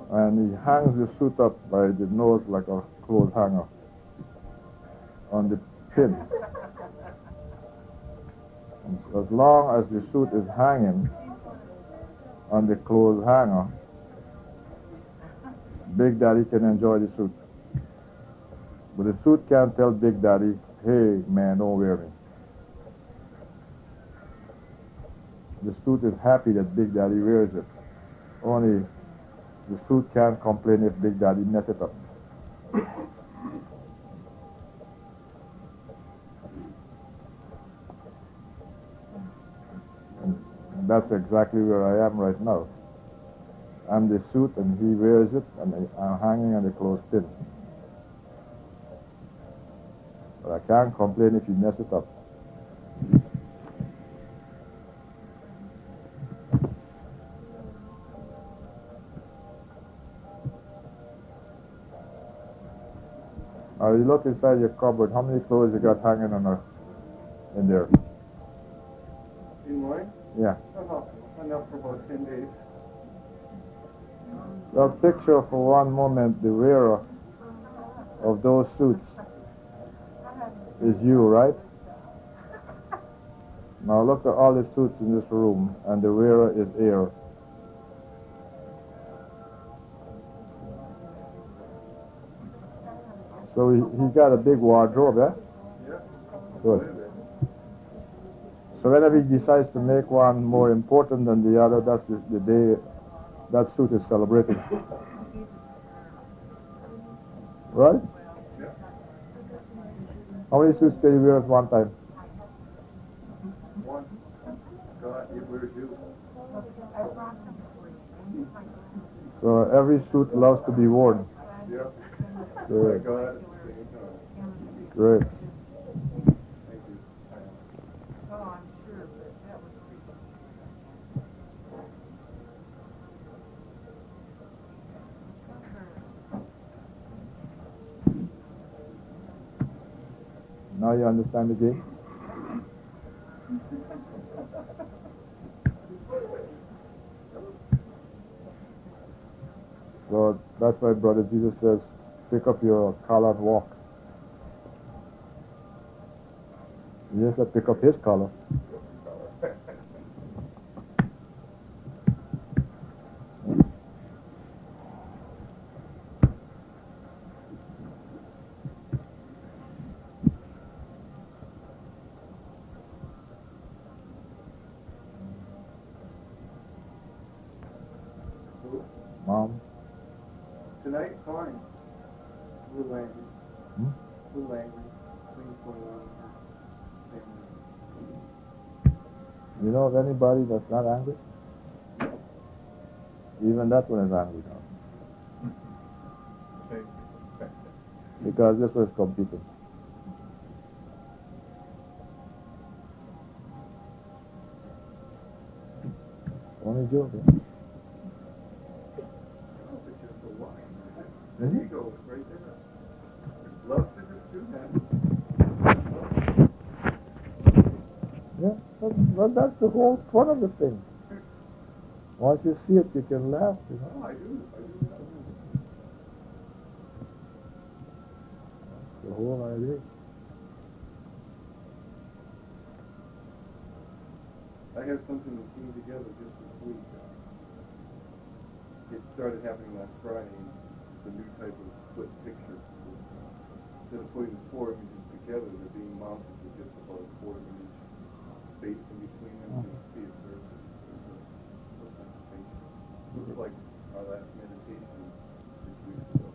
And he hangs the suit up by the nose like a clothes hanger on the pin. And as long as the suit is hanging on the clothes hanger, Big Daddy can enjoy the suit. But the suit can't tell Big Daddy, hey man, don't wear me. The suit is happy that Big Daddy wears it. Only the suit can't complain if Big Daddy mess it up. And that's exactly where I am right now. I'm the suit and he wears it and I'm hanging on the clothespin. But I can't complain if he mess it up. Now you look inside your cupboard, how many clothes you got hanging in there? In mine? Yeah. Enough for about 10 days. Well, picture for one moment the wearer of those suits is you, right? Now look at all the suits in this room, and the wearer is air. So he's got a big wardrobe, eh? Yeah. Good. So whenever he decides to make one more important than the other, that's the day that suit is celebrated. Right? Yeah. How many suits can you wear at one time? One. God, it wears you. So every suit loves to be worn. Yeah. Good. God, at the same time. Great. Thank you. Now you understand the game? So that's why Brother Jesus says, pick up your collar and walk. You just have to pick up his collar. Mom? Tonight, fine. A little angry. Hmm? A little angry. Things going on in her family. You know of anybody that's not angry? Even that one is angry now. Because this was competing. Only joking. It's just a lie. Mhm. The ego is right there. Loves to just do that. Yeah, well, that's the whole fun of the thing. Once you see it, you can laugh, you know. Oh, I do. The whole idea. I have something that came together just this week. It started happening last Friday. It's a new type of split picture. Instead of putting the four images together, they're being mounted with just about a quarter inch space in between them. You can see it there's a space. Looks like our last meditation 6 weeks ago.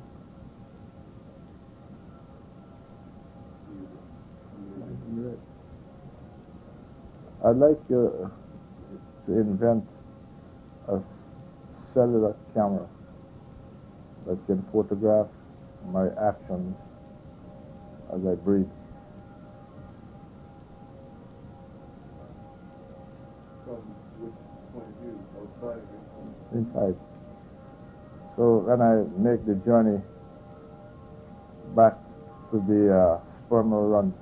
Right. I'd like to invent a cellular camera that can photograph my actions as I breathe. From which point of view? Outside of it? Inside. So when I make the journey back to the spermal run,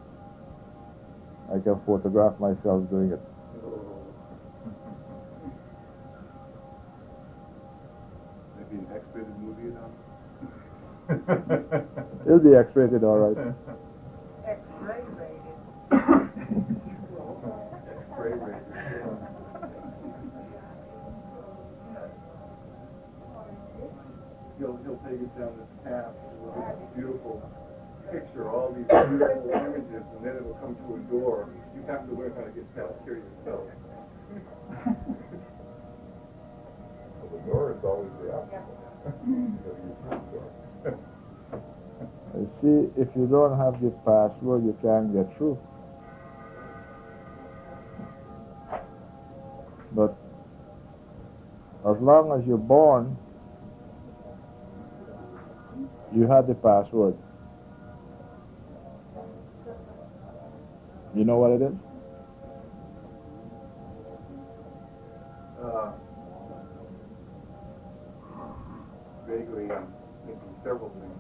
I can photograph myself doing it. That's be an X-rated movie now? It'll be X-rated, all right. X-ray rated. X-ray rated. He'll take us down this path and look at this beautiful picture, all these beautiful images, and then it will come to a door. You have to learn how to get past here yourself. Well, the door is always the obstacle. You see, if you don't have the password, you can't get through. But as long as you're born, you have the password. You know what it is? Vaguely, I'm thinking several things.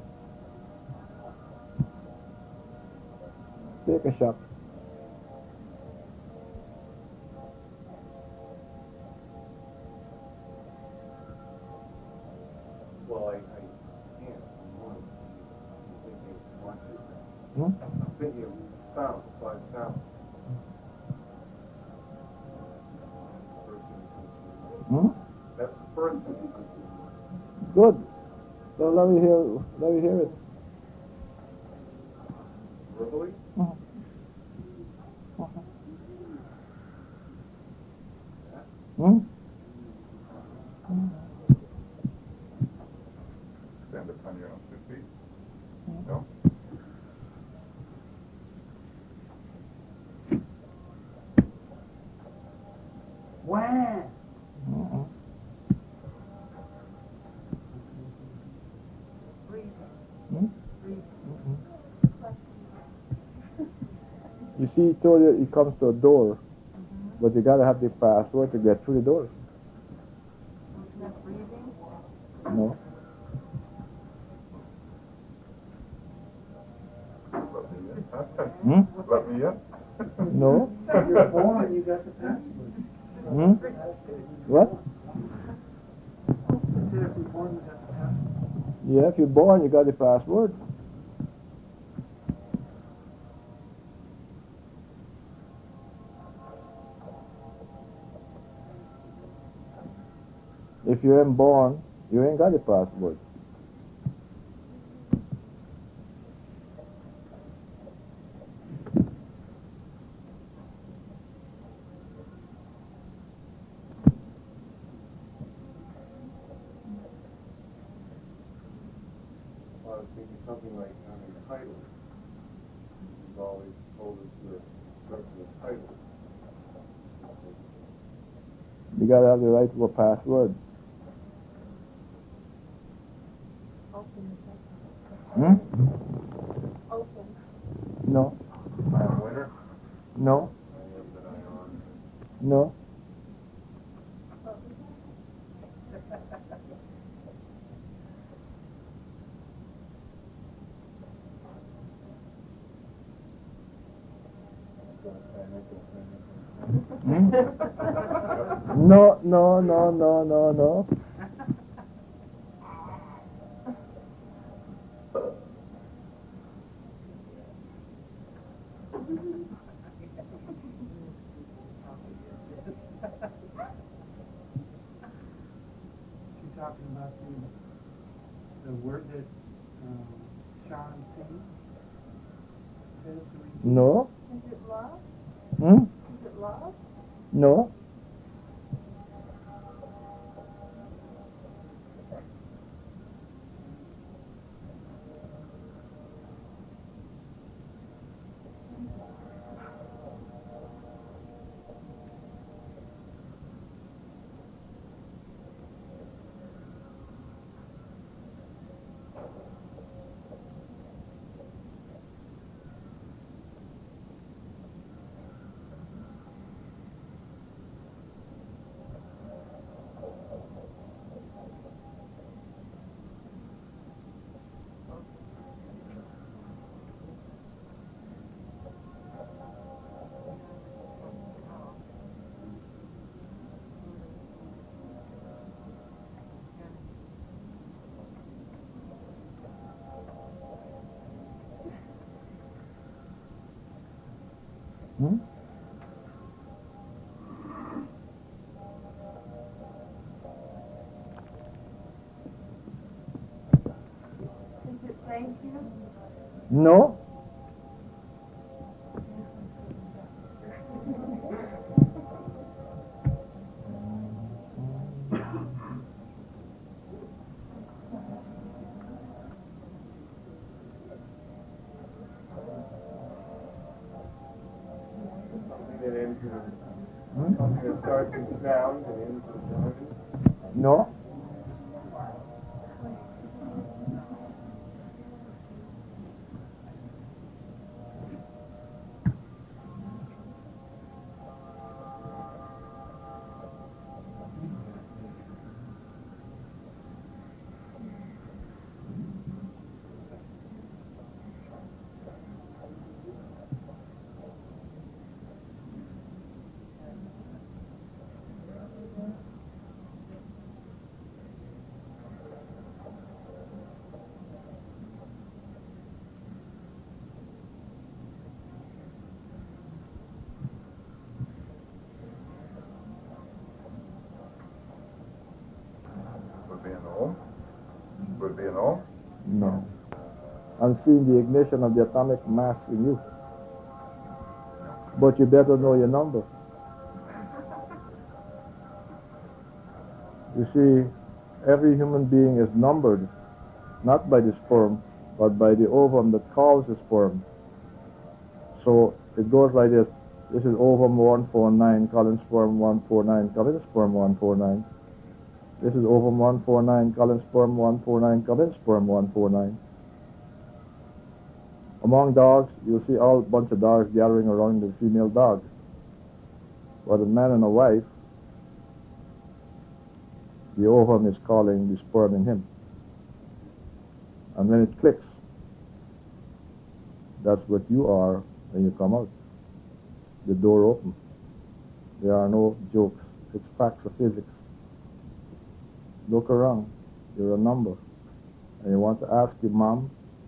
Take a shot. Well, I can't. I'm thinking of watches. Hmm? I'm thinking of sound, 5 sounds. First thing that comes to mind. Hmm? That's the first thing that comes to mind. Good. So let me hear it. Verbally? Mhm. Hmm? Stand upon your own 2 feet. No? Wow. Mhm. Breathing. Hmm? Breathing. You see, he told you it comes to a door, but you gotta have the password to get through the door. Isn't that breathing? No. Let me in. Hmm? Let me in. No. You're born, you got the password. Hmm? What? If you're born, you got the password. Yeah, if you're born, you got the password. If you ain't born, you ain't got the password. I was thinking something like having titles. You've always told us you're certain of titles. You gotta have the right to a password. Open. Hmm? Open. No. I am winner. No. I am that I am. No. Hmm? No, no, no, no, no, no. She's talking about the word that Sean sings. No. Is it love? Hmm? Is it love? No. Hmm? Is it thank you? No. Something that ends in Hmm? something that starts in sound and ends in sound. No. Would be an ohm? Would be an ohm? No. I'm seeing the ignition of the atomic mass in you. But you better know your number. You see, every human being is numbered, not by the sperm, but by the ovum that calls the sperm. So it goes like this. This is ovum 149, calling sperm 149, calling sperm 149. This is ovum 149, calling sperm 149, calling sperm 149. Among dogs, you'll see all bunch of dogs gathering around the female dog. But a man and a wife, the ovum is calling the sperm in him. And when it clicks, that's what you are when you come out. The door opens. There are no jokes. It's facts of physics. Look around. You're a number. And you want to ask your mom,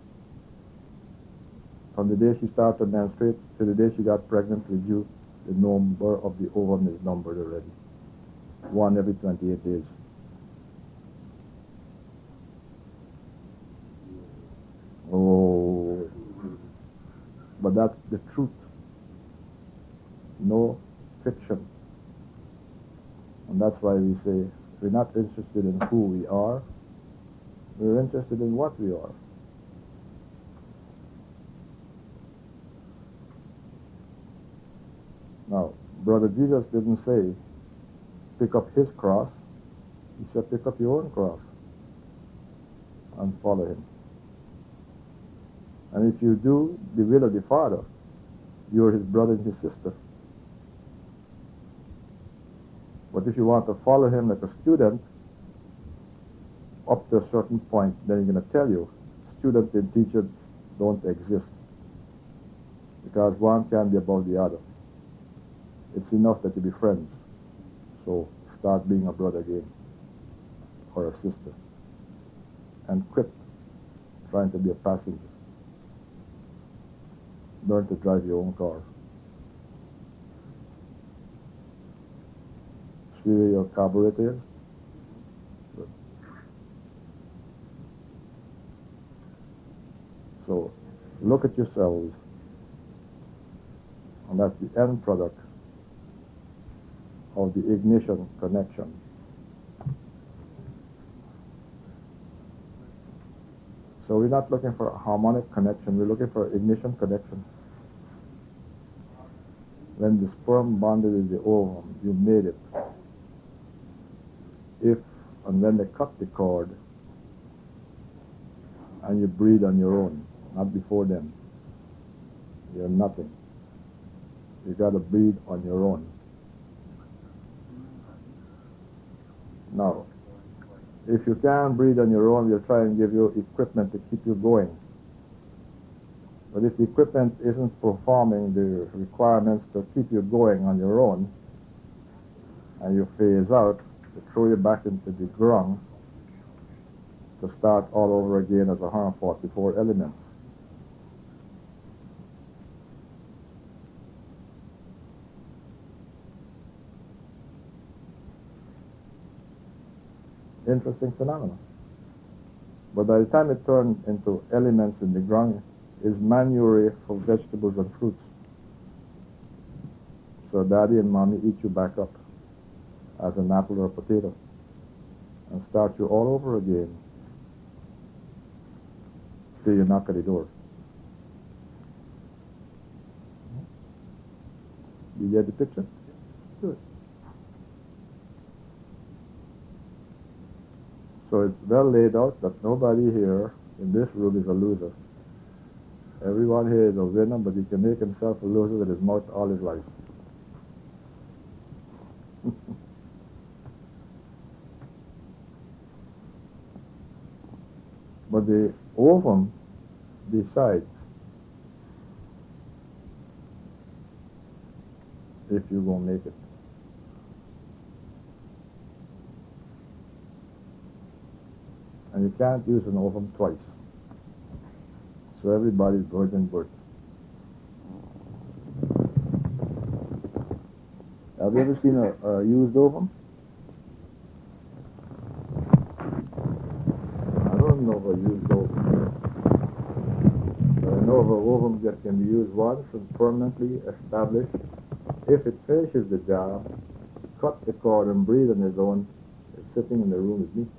from the day she started to menstruate to the day she got pregnant with you, the number of the ovum is numbered already. 1 every 28 days. Oh, but that's the truth. No fiction. And that's why we say we're not interested in who we are. We're interested in what we are. Now, Brother Jesus didn't say, pick up his cross. He said, pick up your own cross and follow him. And if you do the will of the Father, you're his brother and his sister. But if you want to follow him like a student, up to a certain point, then he's going to tell you, student and teacher don't exist. Because one can be above the other. It's enough that you be friends. So start being a brother again, or a sister. And quit trying to be a passenger. Learn to drive your own car. See where your carburetor is? Good. So look at yourselves, and that's the end product of the ignition connection. So we're not looking for a harmonic connection, we're looking for ignition connection. When the sperm bonded with the ovum, you made it. If and when they cut the cord and you breathe on your own, not before them, you're nothing. You got to breathe on your own. Now, if you can't breathe on your own, we'll try and give you equipment to keep you going. But if the equipment isn't performing the requirements to keep you going on your own, and you phase out, to throw you back into the ground, to start all over again as 144 elements. interesting phenomenon. But by the time it turns into elements in the ground, is manure for vegetables and fruits. So daddy and mommy eat you back up as an apple or a potato and start you all over again till you knock at the door. You get the picture? Good. So it's well laid out that nobody here in this room is a loser. Everyone here is a winner, but he can make himself a loser with his mouth all his life. But the ovum decides if you're going to make it. And you can't use an ovum twice. So everybody's virgin birth. Have you ever seen a used ovum? I don't know of a used ovum. But I know of an ovum that can be used once and permanently established. If it finishes the job, cut the cord and breathe on its own, it's sitting in the room with me.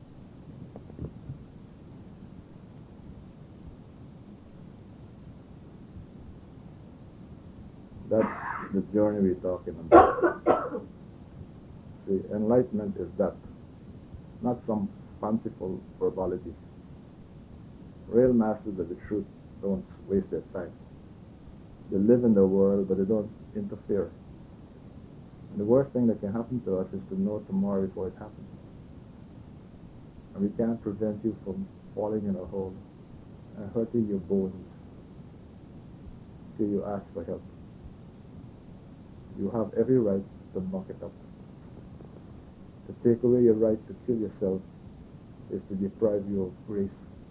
That's the journey we're talking about. See, enlightenment is that, not some fanciful verbality. Real masters of the truth don't waste their time. They live in the world, but they don't interfere. And the worst thing that can happen to us is to know tomorrow before it happens. And we can't prevent you from falling in a hole and hurting your bones till you ask for help. You have every right to muck it up. To take away your right to kill yourself is to deprive you of grace.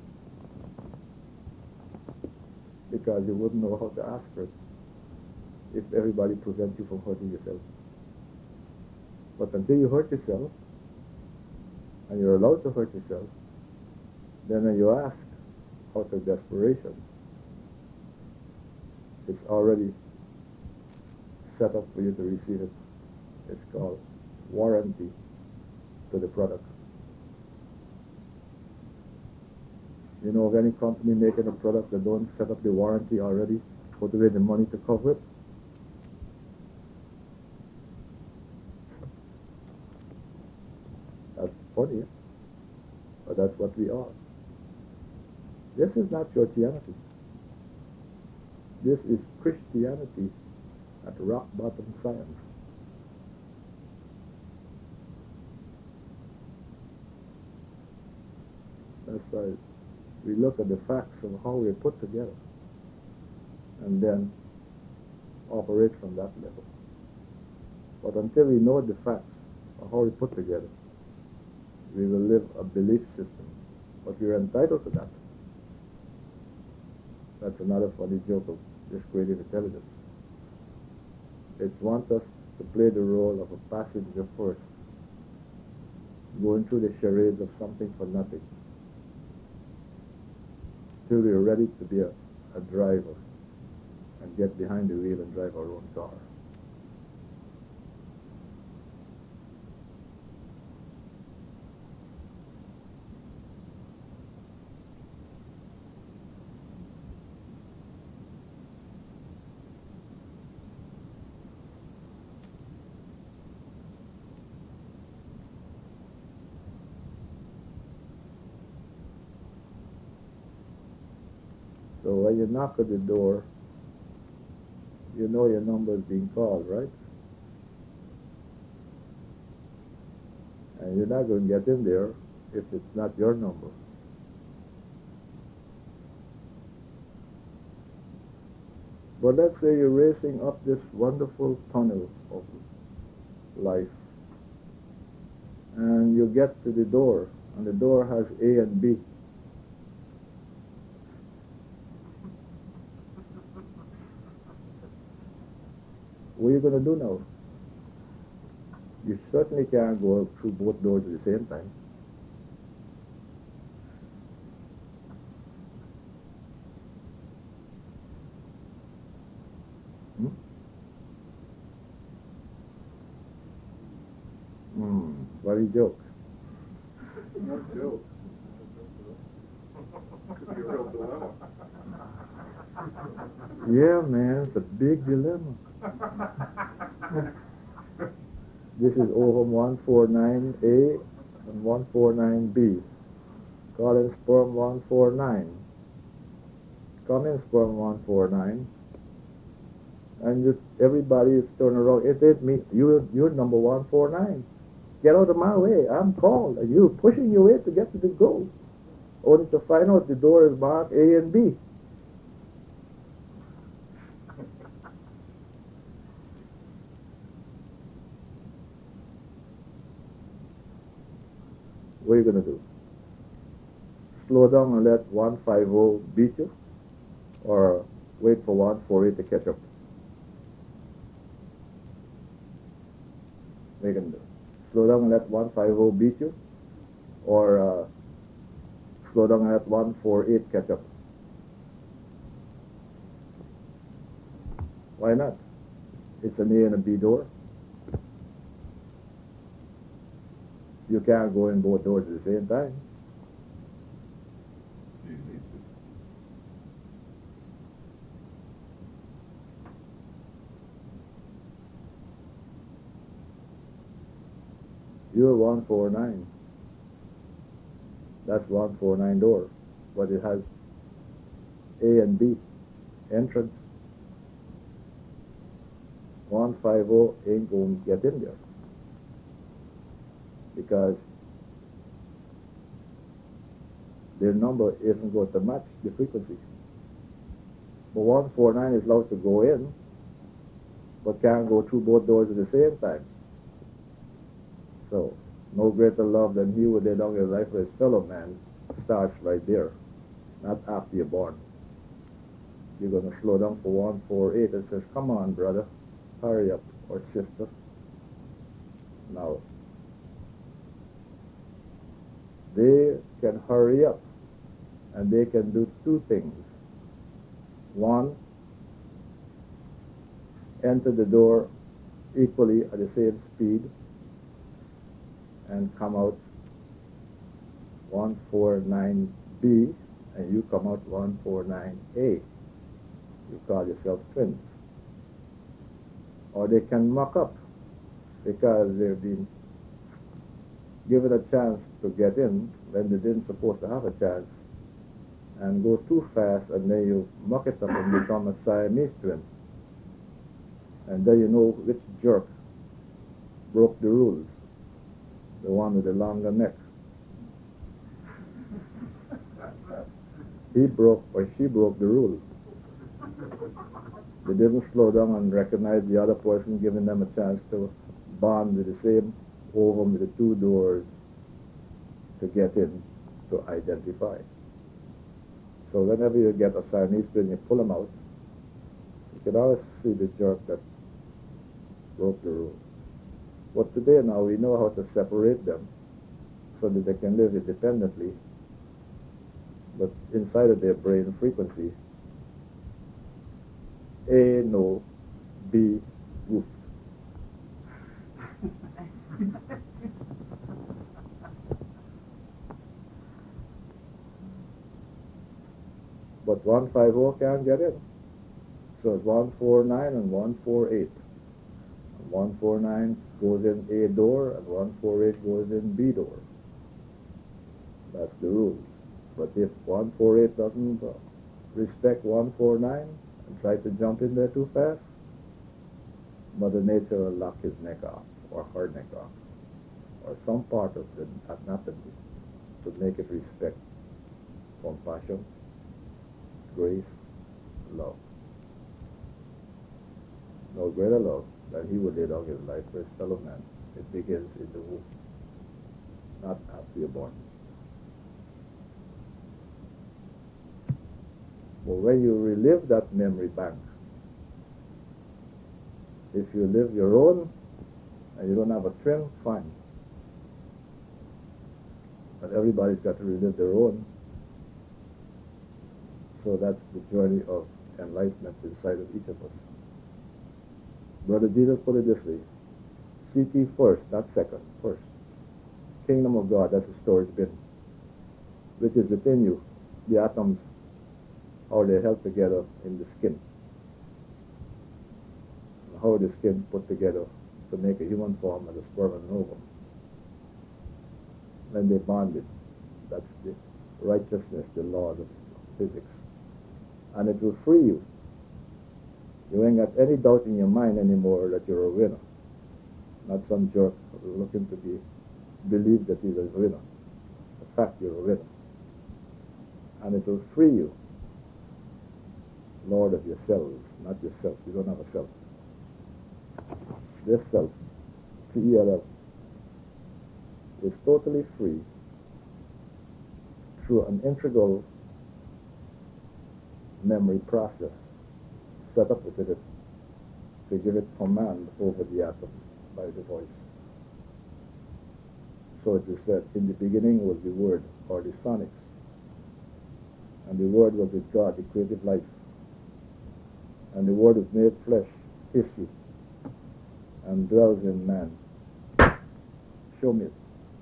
Because you wouldn't know how to ask for it if everybody prevents you from hurting yourself. But until you hurt yourself, and you're allowed to hurt yourself, then when you ask out of desperation, it's already set up for you to receive it. It's called warranty to the product. You know of any company making a product that don't set up the warranty already, put away the money to cover it? That's funny, but that's what we are. This is not churchianity. This is Christianity at rock bottom science. That's why we look at the facts of how we're put together and then operate from that level. But until we know the facts of how we're put together, we will live a belief system. But we're entitled to that. That's another funny joke of this creative intelligence. It wants us to play the role of a passenger first, going through the charades of something for nothing, till we're ready to be a driver and get behind the wheel and drive our own car. So when you knock at the door, you know your number is being called, right? And you're not going to get in there if it's not your number. But let's say you're racing up this wonderful tunnel of life, and you get to the door, and the door has A and B. What are you going to do now? You certainly can't go through both doors at the same time. funny joke. No joke. Could be a real dilemma. Yeah, man, it's a big dilemma. This is ovum 149A and 149B. Calling sperm 149. Come in, sperm 149. And just everybody is turning around. It ain't me. You're number 149. Get out of my way. I'm called. And you're pushing your way to get to the goal. Only to find out the door is marked A and B. What are you going to do? Slow down and let 150 beat you? Or wait for 148 to catch up? What are you going to do? Slow down and let 150 beat you? Or slow down and let 148 catch up? Why not? It's an A and a B door. You can't go in both doors at the same time. Do you need to? You're 149. That's 149 door. But it has A and B entrance. 150 ain't going to get in there. Because their number isn't going to match the frequency. But 149 is allowed to go in, but can't go through both doors at the same time. So, no greater love than he who laid down his life for his fellow man starts right there, not after you're born. You're going to slow down for 148 and says, come on, brother, hurry up, or sister. Now, they can hurry up, and they can do two things. One, enter the door equally at the same speed and come out 149B, and you come out 149A. You call yourself twins. Or they can muck up because they've been given a chance to get in when they didn't supposed to have a chance, and go too fast, and then you muck it up and become a Siamese twin. And then you know which jerk broke the rules, the one with the longer neck. He broke or she broke the rules. They didn't slow down and recognize the other person, giving them a chance to bond with the same ovum with the two doors to get in, to identify. So whenever you get a Siamese twin, you pull them out, you can always see the jerk that broke the rule. But today now we know how to separate them so that they can live independently, but inside of their brain frequency, A, no, B, woof. But 150 can't get in. So it's 149 and 148. 149 goes in A door and 148 goes in B door. That's the rule. But if 148 doesn't respect 149 and try to jump in there too fast, Mother Nature will lock his neck off, or her neck off, or some part of the anatomy to make it respect compassion, grace, love. No greater love than he would lay down his life for his fellow man. It begins in the womb, not after you're born. But when you relive that memory bank, if you live your own and you don't have a twin, fine. But everybody's got to relive their own. So that's the journey of enlightenment inside of each of us. Brother Jesus put it this way: seek ye first, not second, first. kingdom of God, that's the story's been, which is within you, the atoms, how they held together in the skin, how the skin put together to make a human form as a sperm and an ovum. When they bonded, that's the righteousness, the law of physics. And it will free you. You ain't got any doubt in your mind anymore that you're a winner. Not some jerk looking to believe that he's a winner. In fact, you're a winner. And it will free you, Lord of yourselves, not yourself. You don't have a self. This self, T-E-L-F, is totally free through an integral memory process set up within it to give it command over the atom by the voice. So it is said, in the beginning was the Word, or the sonics, and the Word was with God, the creative life, and the Word was made flesh, issue, and dwells in man. Show me it.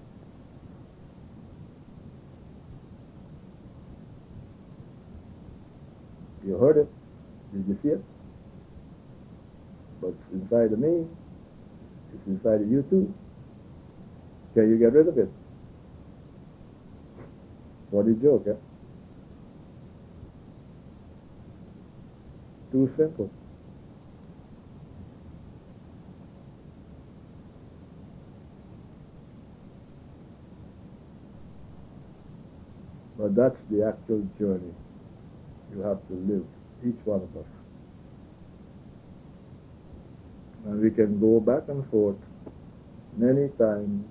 You heard it. Did you see it? But it's inside of me. It's inside of you too. Can you get rid of it? What a joke, eh? Too simple. But that's the actual journey you have to live, each one of us. And we can go back and forth many times,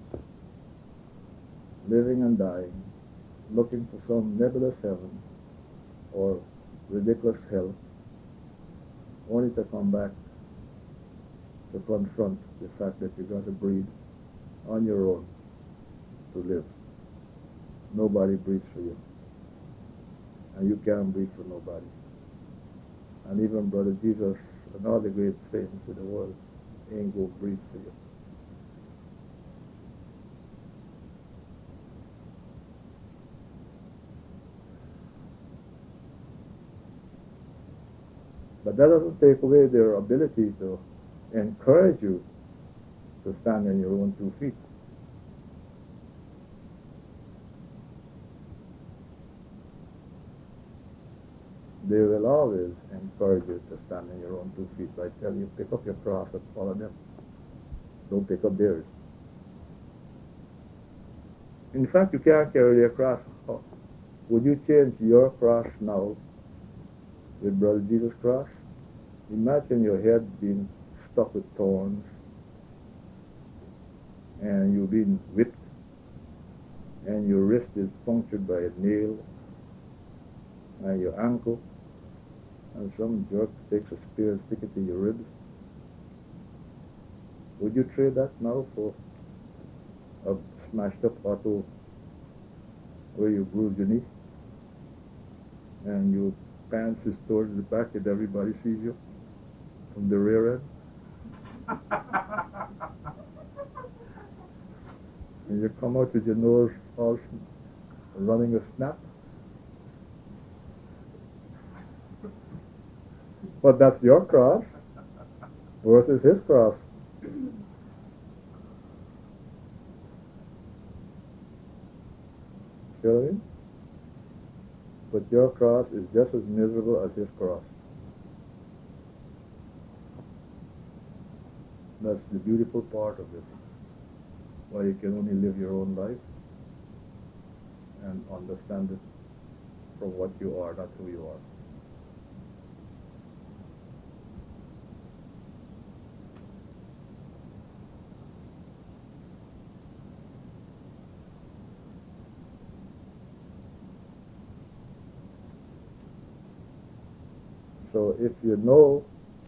living and dying, looking for some nebulous heaven or ridiculous hell, only to come back to confront the fact that you got to breathe on your own to live. Nobody breathes for you. And you can't breathe for nobody. And even Brother Jesus and all the great saints in the world ain't go breathe for you. But that doesn't take away their ability to encourage you to stand on your own 2 feet. They will always encourage you to stand on your own 2 feet by telling you, pick up your cross and follow them. Don't pick up theirs. In fact, you can't carry their cross. Oh, would you change your cross now with Brother Jesus' cross? Imagine your head being stuck with thorns and you've been whipped and your wrist is punctured by a nail and your ankle, and some jerk takes a spear and sticks it to your ribs. Would you trade that now for a smashed up auto where you bruise your knee and your pants is towards the back and everybody sees you from the rear end? And you come out with your nose all running a snap? But that's your cross versus his cross. See what I mean? But your cross is just as miserable as his cross. That's the beautiful part of it. Why you can only live your own life and understand it from what you are, not who you are. So if you know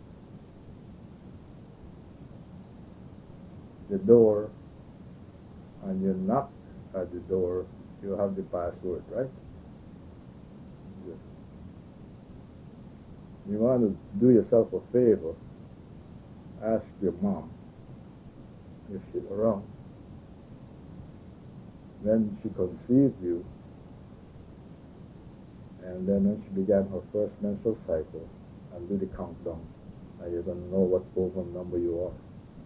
the door and you knock at the door, you have the password, right? Yes. You want to do yourself a favor, ask your mom if she's around when she conceived you, and then when she began her first menstrual cycle, and do the countdown, and you're going to know what ovum number you are.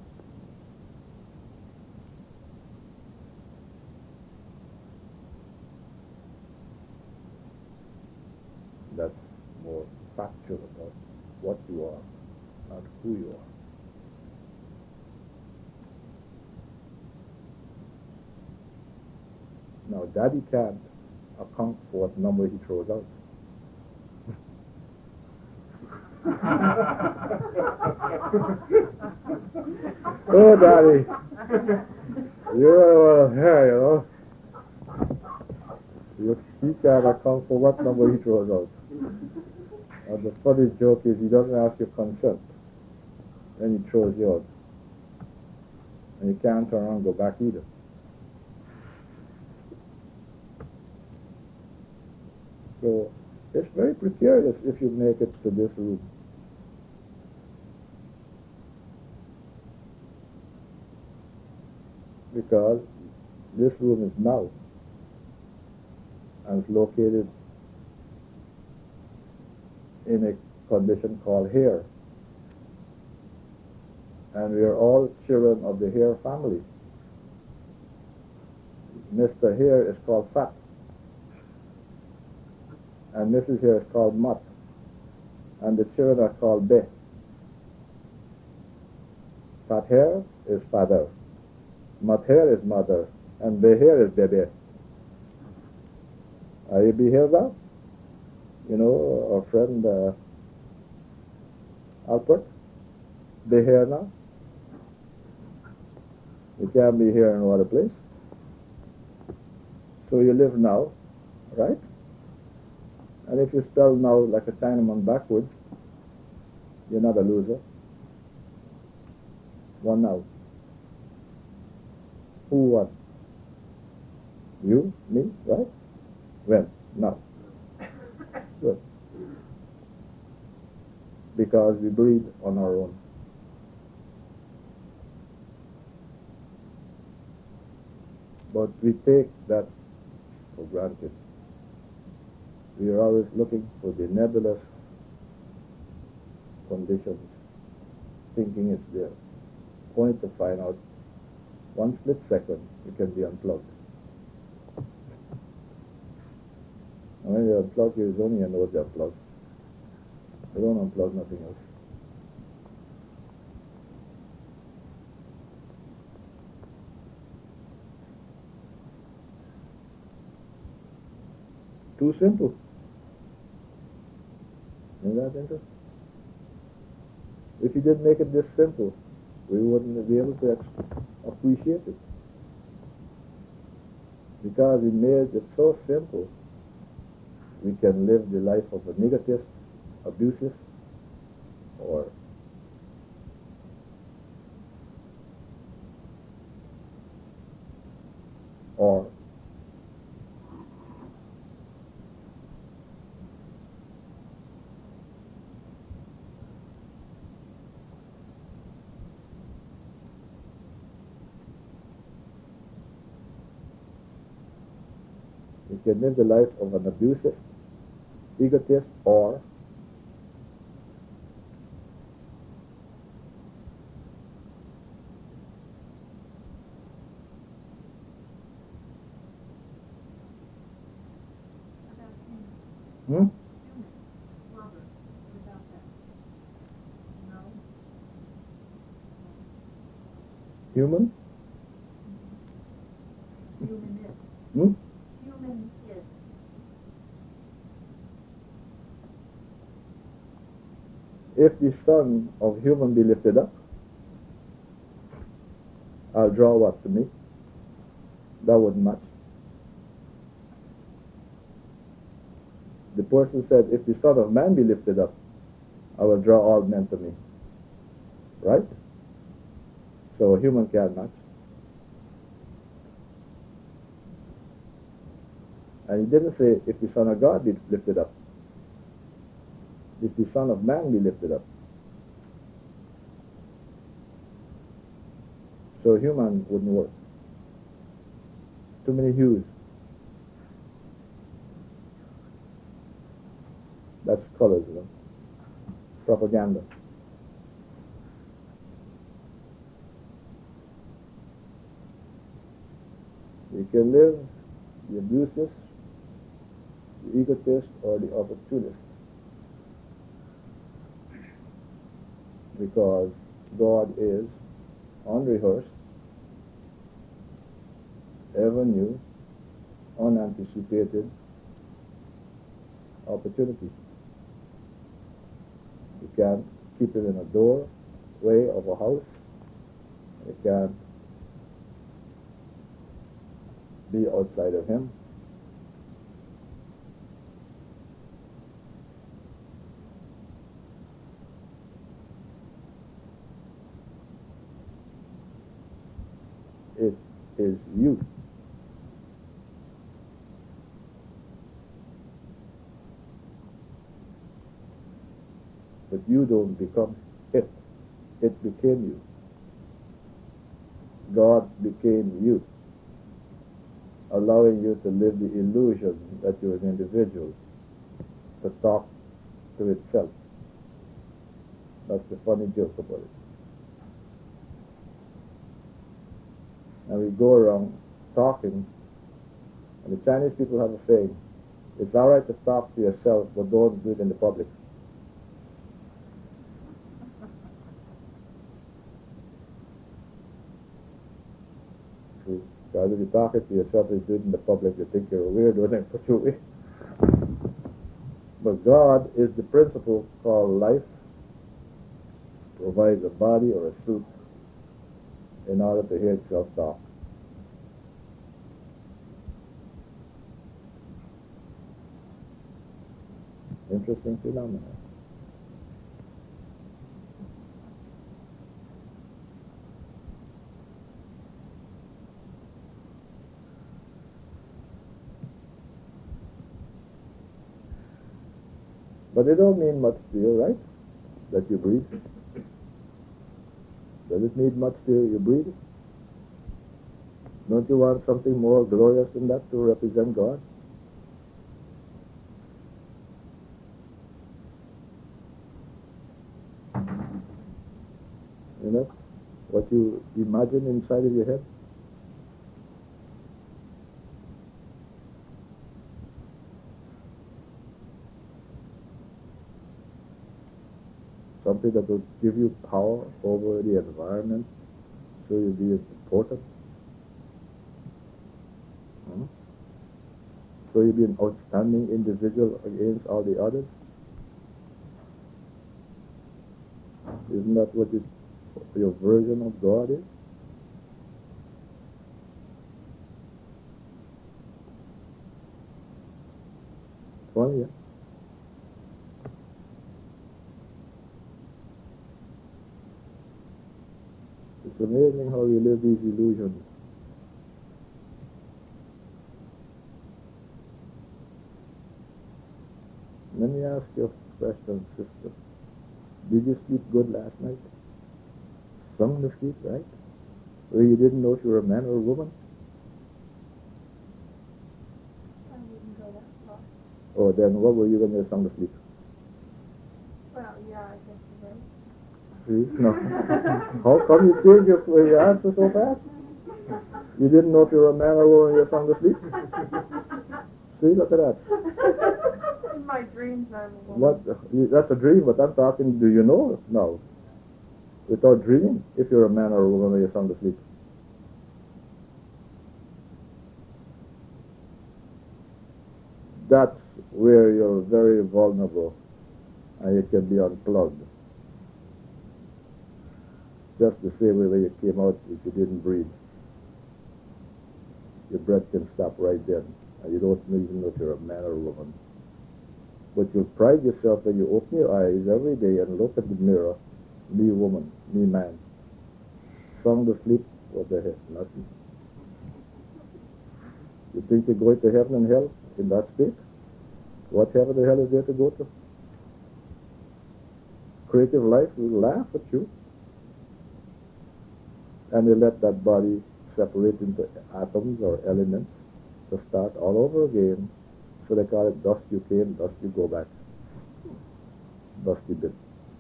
That's more factual about what you are, not who you are. Now, Daddy can't account for what number he throws out. Oh, Daddy, you're here, you know. He can't account for what number he throws out. And the funny joke is he doesn't ask your consent. Then he throws you out. And you can't turn around and go back either. So it's very precarious if you make it to this room. Because this room is now, and it's located in a condition called hair. And we are all children of the hair family. Mr. Hair is called Fat, and Mrs. Hair is called Mutt, and the children are called Be. Fat Hair is father, Mutt Hair is mother, and Be Hair is baby. Are you behave well? You know, our friend Albert, Be Hair now. You can't be here in no other place. So you live now, right? And if you spell now like a Chinaman backwards, you're not a loser. One now. Who won? You, me, right? When? Now. Good. Because we breed on our own. But we take that for granted. We are always looking for the nebulous conditions, thinking it's there. Only to find out, one split second, you can be unplugged. And when you unplug, it's only you know they're unplugged. You don't unplug nothing else. Too simple. Isn't that interesting? If you didn't make it this simple, we wouldn't be able to appreciate it. Because we made it so simple, we can live the life of a negative, abusive, or you can live the life of an abusive, egotist, or Human. Robert, what about that? No? human. Human is. Hmm? Human is. If the son of human be lifted up, I'll draw what to me? That wouldn't match. The person said, if the Son of Man be lifted up, I will draw all men to me. Right? So a human can't match. And he didn't say, if the Son of God be lifted up. If the Son of Man be lifted up. So a human wouldn't work. Too many hues. That's colors, you know. Propaganda. You can live the abusist, the egotist, or the opportunist. Because God is unrehearsed, ever new, unanticipated opportunity. You can't keep it in a doorway of a house. You can't be outside of Him. It is you. But you don't become it. It became you. God became you, allowing you to live the illusion that you're an individual, to talk to itself. That's the funny joke about it. And we go around talking, and the Chinese people have a saying, it's all right to talk to yourself, but don't do it in the public. Because if you're talking to yourself and do it in the public, you think you're a weirdo, and they put you away. But God is the principle called life, provides a body or a suit in order to hear itself talk. Interesting phenomenon. But it don't mean much to you, right? That you breathe. Does it need much to you breathe? Don't you want something more glorious than that to represent God? You know, what you imagine inside of your head? Something that will give you power over the environment, so you'll be important. So you'll be an outstanding individual against all the others. Isn't that what your version of God is? Funny, yeah? It's amazing how we live these illusions. Let me ask you a question, sister. Did you sleep good last night? Sound asleep, right? Or you didn't know if you were a man or a woman? I wouldn't go that far. Oh, then what were you going to sound asleep? Well, yeah, I guess you're right. See? No. How come you change your answer so fast? You didn't know if you were a man or a woman when you were sound asleep? See, look at that. In my dreams, I'm a woman. What? That's a dream, but I'm talking, do you know now? Without dreaming, if you're a man or a woman when you're sound asleep. That's where you're very vulnerable and you can be unplugged. Just the same way when you came out if you didn't breathe. Your breath can stop right then and you don't even know if you're a man or a woman. But you'll pride yourself when you open your eyes every day and look at the mirror, me woman, me man. Sound asleep, what the heck, nothing. You think you're going to heaven and hell in that state? What heaven and hell is there to go to? Creative life will laugh at you. And they let that body separate into atoms or elements to start all over again. So they call it dust you came, dust you go back. Dusty bit.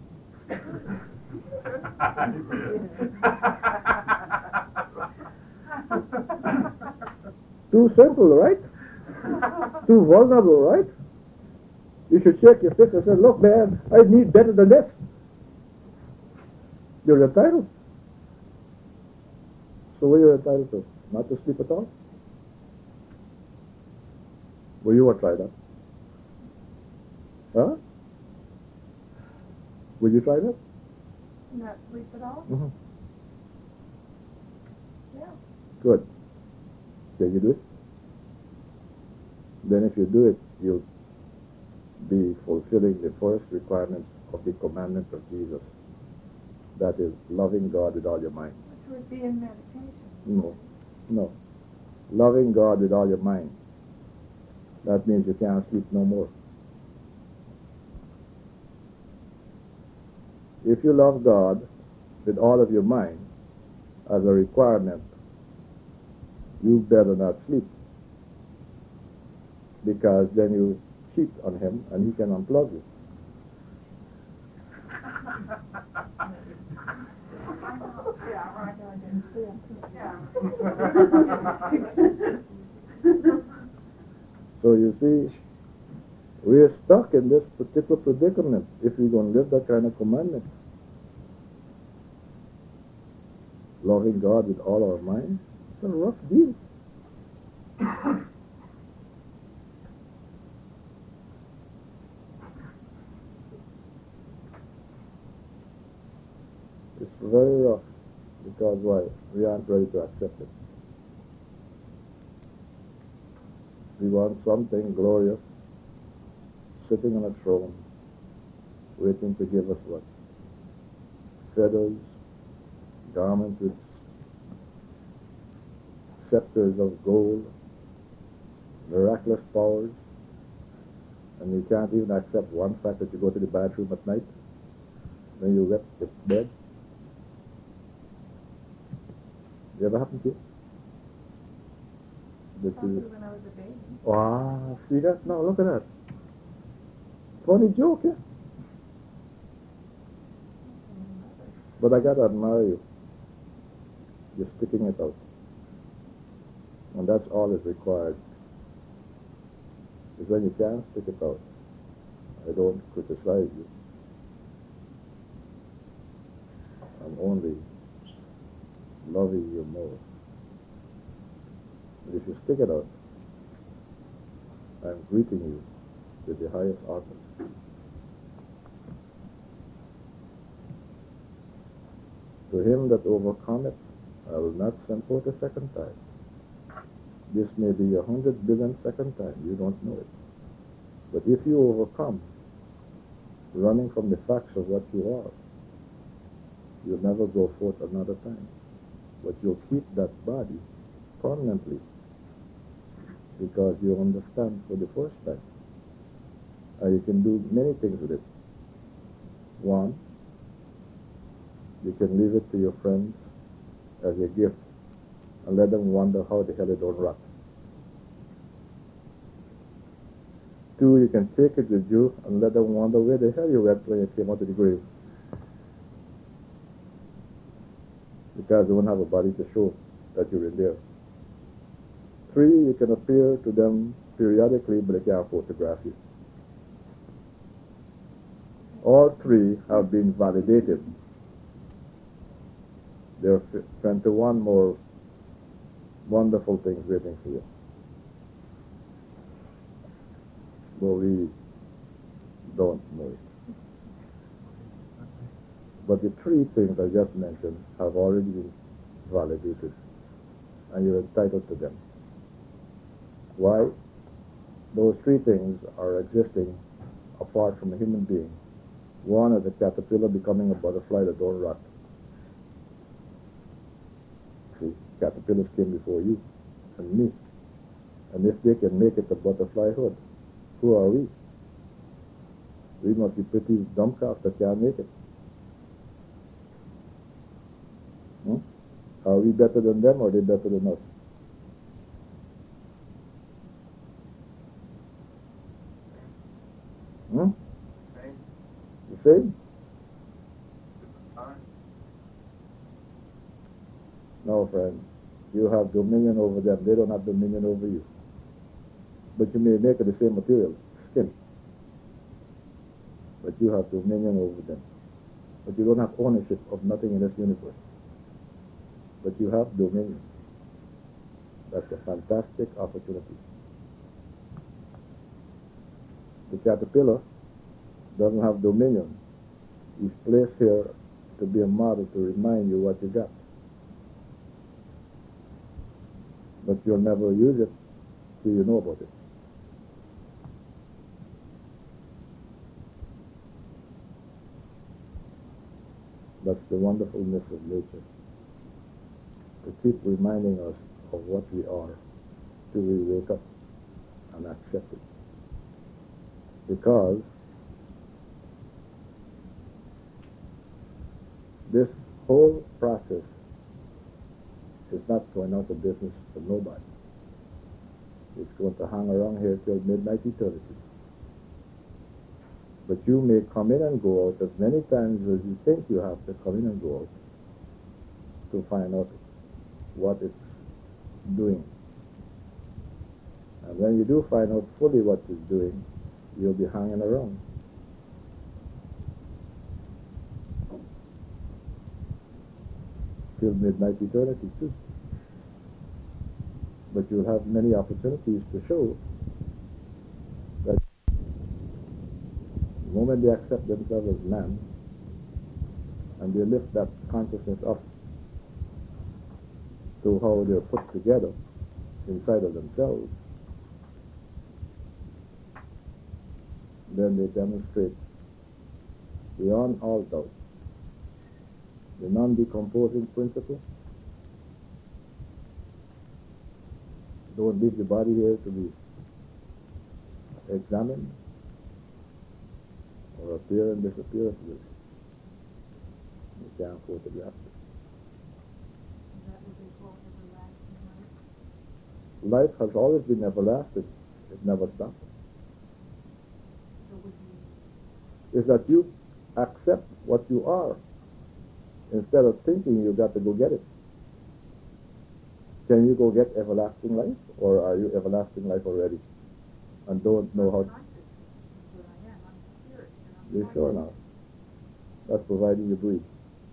Too simple, right? Too vulnerable, right? You should shake your fist and say, look, man, I need better than this. You're entitled. So what are you entitled to? Not to sleep at all? Will you want to try that? Huh? Will you try that? Not sleep at all? Mm-hmm. Yeah. Good. Can you do it? Then if you do it, you'll be fulfilling the first requirement of the commandment of Jesus. That is loving God with all your mind. Which would be in meditation. No. Loving God with all your mind. That means you can't sleep no more. If you love God with all of your mind as a requirement, you better not sleep. Because then you cheat on him and he can unplug you. So you see, we're stuck in this particular predicament if we're going to live that kind of commandment. Loving God with all our mind, it's a rough deal. It's very rough. Because why? We aren't ready to accept it. We want something glorious, sitting on a throne, waiting to give us what? Feathers, garments with scepters of gold, miraculous powers, and we can't even accept one fact that you go to the bathroom at night, then you wet the bed. Did it ever happen to you? Probably when I was a baby. Wow, see that? No, look at that. Funny joke, yeah? But I gotta admire you. You're sticking it out. And that's all is required. Because when you can't stick it out, I don't criticize you. I'm only loving you more. But if you stick it out, I'm greeting you with the highest honor. To him that overcometh, I will not send forth a second time. This may be 100 billion second time, you don't know it. But if you overcome, running from the facts of what you are, you'll never go forth another time. But you'll keep that body permanently because you understand for the first time. And you can do many things with it. One, you can leave it to your friends as a gift and let them wonder how the hell it don't rot. Two, you can take it with you and let them wonder where the hell you went when you came out of the grave. Because you won't have a body to show that you're in there. Three, you can appear to them periodically, but they can't photograph you. All three have been validated. There are 21 more wonderful things waiting for you. But we don't know it. But the three things I just mentioned have already been validated, and you're entitled to them. Why? Those three things are existing apart from a human being. One is a caterpillar becoming a butterfly that don't rot. See, caterpillars came before you and me. And if they can make it to butterflyhood, who are we? We must be pretty dumb cows that can't make it. Are we better than them or are they better than us? same. Different time. No, friend. You have dominion over them. They don't have dominion over you. But you may make of the same material, skin. But you have dominion over them. But you don't have ownership of nothing in this universe. But you have dominion. That's a fantastic opportunity. The caterpillar doesn't have dominion. He's placed here to be a model to remind you what you got. But you'll never use it till you know about it. That's the wonderfulness of nature. To keep reminding us of what we are till we wake up and accept it. Because this whole process is not going out of business for nobody. It's going to hang around here till midnight eternity. But you may come in and go out as many times as you think you have to come in and go out to find out what it's doing. And when you do find out fully what it's doing, you'll be hanging around. Till midnight eternity too. But you'll have many opportunities to show that the moment they accept themselves as man and they lift that consciousness up to how they're put together inside of themselves, then they demonstrate beyond all doubt the non-decomposing principle. Don't leave the body here to be examined or appear and disappear. You can't photograph it. That would be called everlasting life. Life has always been everlasting. It never stops. So would you, Is that you accept what you are instead of thinking you got to go get it. Can you go get everlasting life, or are you everlasting life already and don't know how to? but I am. I'm spirit. And I'm You sure now? That's providing you breathe.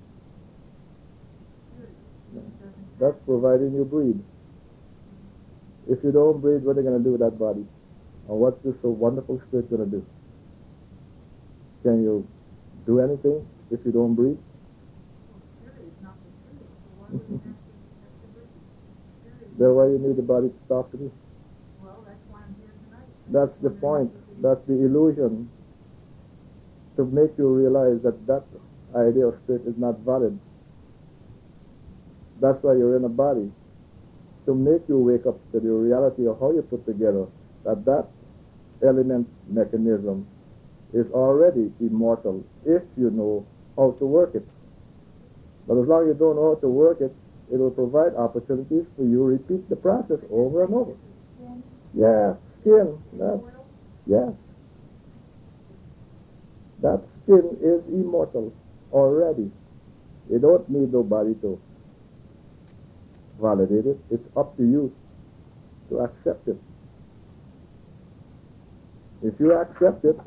That's providing you breathe. If you don't breathe, what are you going to do with that body? And what's this so wonderful spirit going to do? Can you do anything if you don't breathe? Spirit is not the spirit. So why would you have to breathe? Spirit is, That's why you need the body to talk to me. well, that's why I'm here tonight. That's the point. That's the illusion. To make you realize that that idea of spirit is not valid. That's why you're in a body. To make you wake up to the reality of how you put together that that element mechanism is already immortal if you know how to work it. But as long as you don't know how to work it, it will provide opportunities for you to repeat the process over and over. Yeah, skin. Yes. That skin is immortal already. You don't need nobody to validate it. It's up to you to accept it. If you accept it,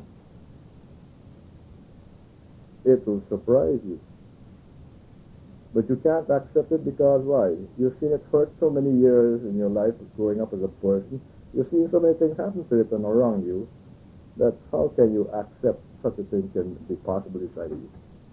it will surprise you. But you can't accept it because why? You've seen it hurt so many years in your life growing up as a person. You've seen so many things happen to it and around you that how can you accept such a thing can be possible inside of you?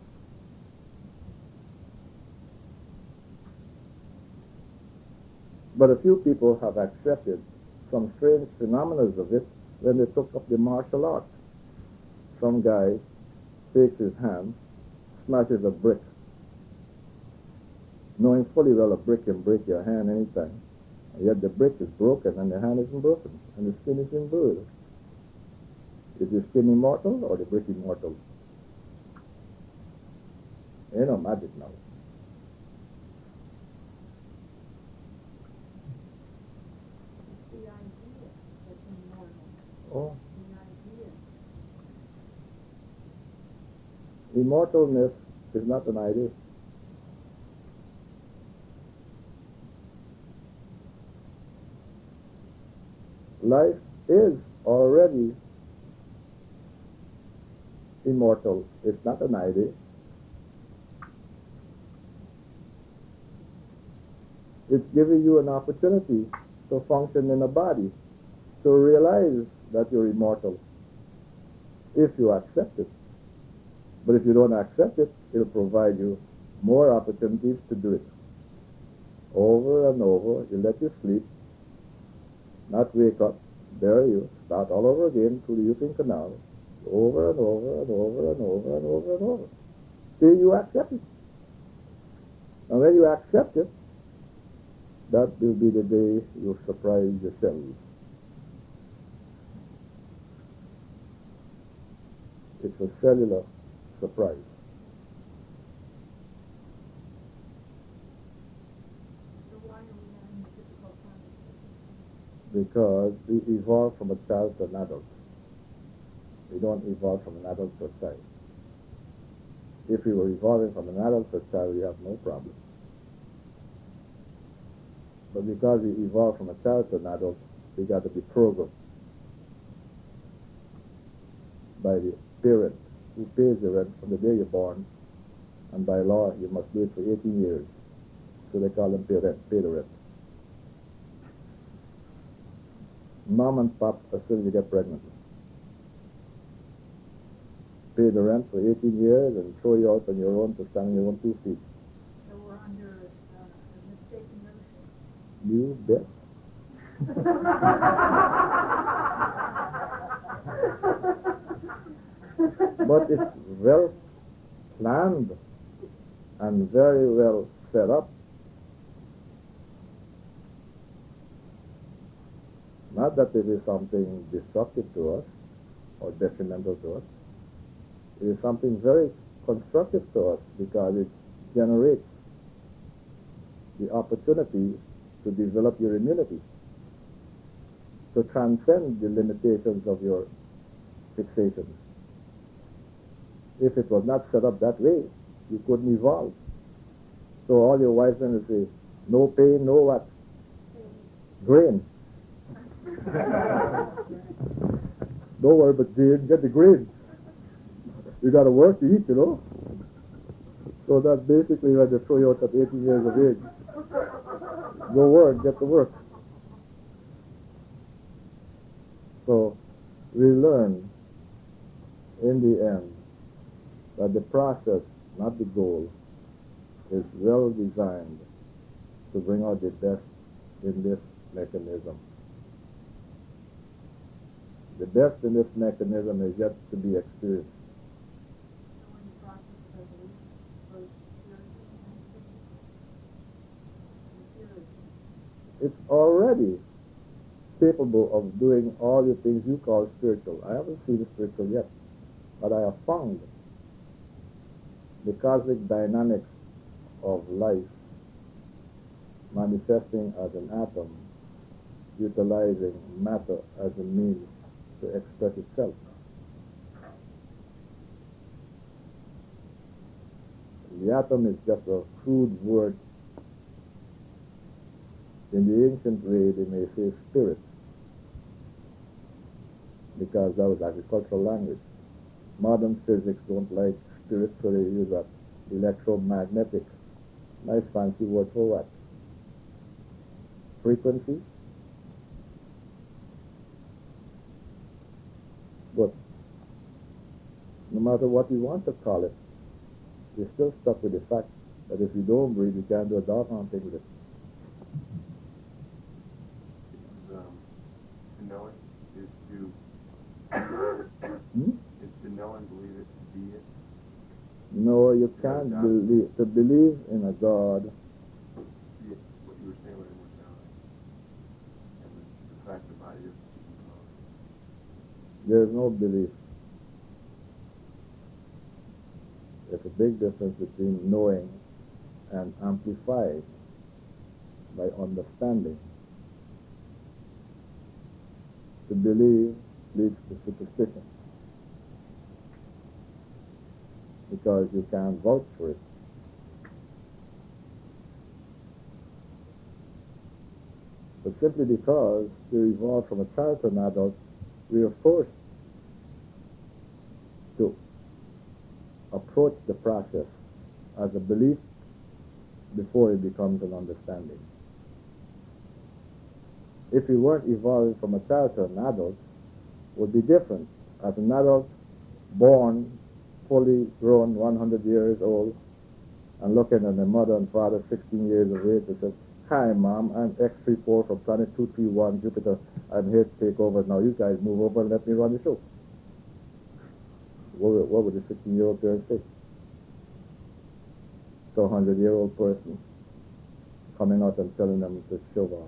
But a few people have accepted some strange phenomena of it when they took up the martial arts. Some guy takes his hand, smashes a brick, knowing fully well a brick can break your hand anytime. And yet the brick is broken and the hand isn't broken, and the skin is inburied. Is the skin immortal or the brick immortal? Ain't no magic now. The idea that's immortal. Oh, The idea. Immortalness is not an idea. Life is already immortal. It's not an idea. It's giving you an opportunity to function in a body, to realize that you're immortal, if you accept it. But if you don't accept it, it'll provide you more opportunities to do it. Over and over, you let you sleep, not wake up, there you start all over again through the Yuping Canal, over and over and over and over and over and over, till you accept it. And when you accept it, that will be the day you surprise yourselves. It's a cellular surprise. So why are we having a difficult time? Because we evolve from a child to an adult. We don't evolve from an adult to a child. If we were evolving from an adult to a child, we have no problem. But because we evolve from a child to an adult, we got to be programmed by the parent who pays the rent from the day you're born, and by law you must do it for 18 years. So they call them pay the rent. Mom and pop as soon as you get pregnant. Pay the rent for 18 years and throw you out on your own to stand on your own 2 feet. So we're under a mistaken notion. You bet. But it's well planned and very well set up. Not that it is something destructive to us or detrimental to us. It is something very constructive to us because it generates the opportunity to develop your immunity, to transcend the limitations of your fixations. If it was not set up that way, you couldn't evolve. So all your wise men will say, no pain, no what? Grain. Don't worry about grain, get the grain. You got to work to eat, you know. So that's basically why they throw you out at 18 years of age. Go work, get to work. So we learn in the end that the process, not the goal, is well designed to bring out the best in this mechanism. The best in this mechanism is yet to be experienced. So in the process of evolution, both spiritual and physical. It's already capable of doing all the things you call spiritual. I haven't seen the spiritual yet, but I have found the cosmic dynamics of life manifesting as an atom, utilizing matter as a means to express itself. The atom is just a crude word. In the ancient way, they may say spirit, because that was agricultural language. Modern physics don't like spirit, so they use that electromagnetic. Nice fancy word for what? Frequency? But no matter what you want to call it, you're still stuck with the fact that if you don't breathe, you can't do a doggone thing with it. To know it is to is to know and believe it to be it. No, you can't believe. To believe in a God, See it, what you were saying with immortality, and the fact the body is there's no belief. There's a big difference between knowing and amplified by understanding. To believe leads to superstition. because you can't vouch for it. But simply because we evolved from a child to an adult, we are forced to approach the process as a belief before it becomes an understanding. If we weren't evolving from a child to an adult, it would be different. As an adult, born, fully grown, 100 years old, and looking at the mother and father 16 years of age, and says, "Hi, Mom, I'm X34 from planet 231, Jupiter. I'm here to take over. Now you guys move over and let me run the show." What would a 16-year-old parent say? So a 100-year-old person coming out and telling them to show off.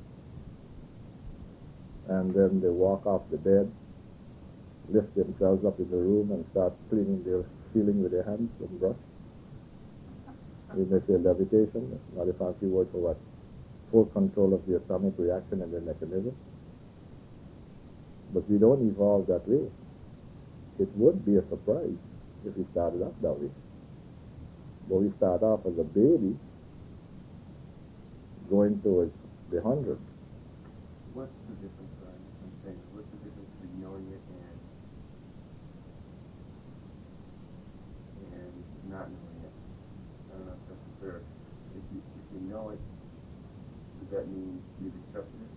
And then they walk off the bed, lift themselves up in the room and start cleaning their ceiling with their hands and brush. We may say levitation, not a fancy word for what? Full control of the atomic reaction and the mechanism. But we don't evolve that way. It would be a surprise if we started off that way. But we start off as a baby going towards the 100. What's the difference, I'm saying, what's the difference between knowing it and not knowing it? I don't know if that's fair. If you know it, does that mean you've accepted it?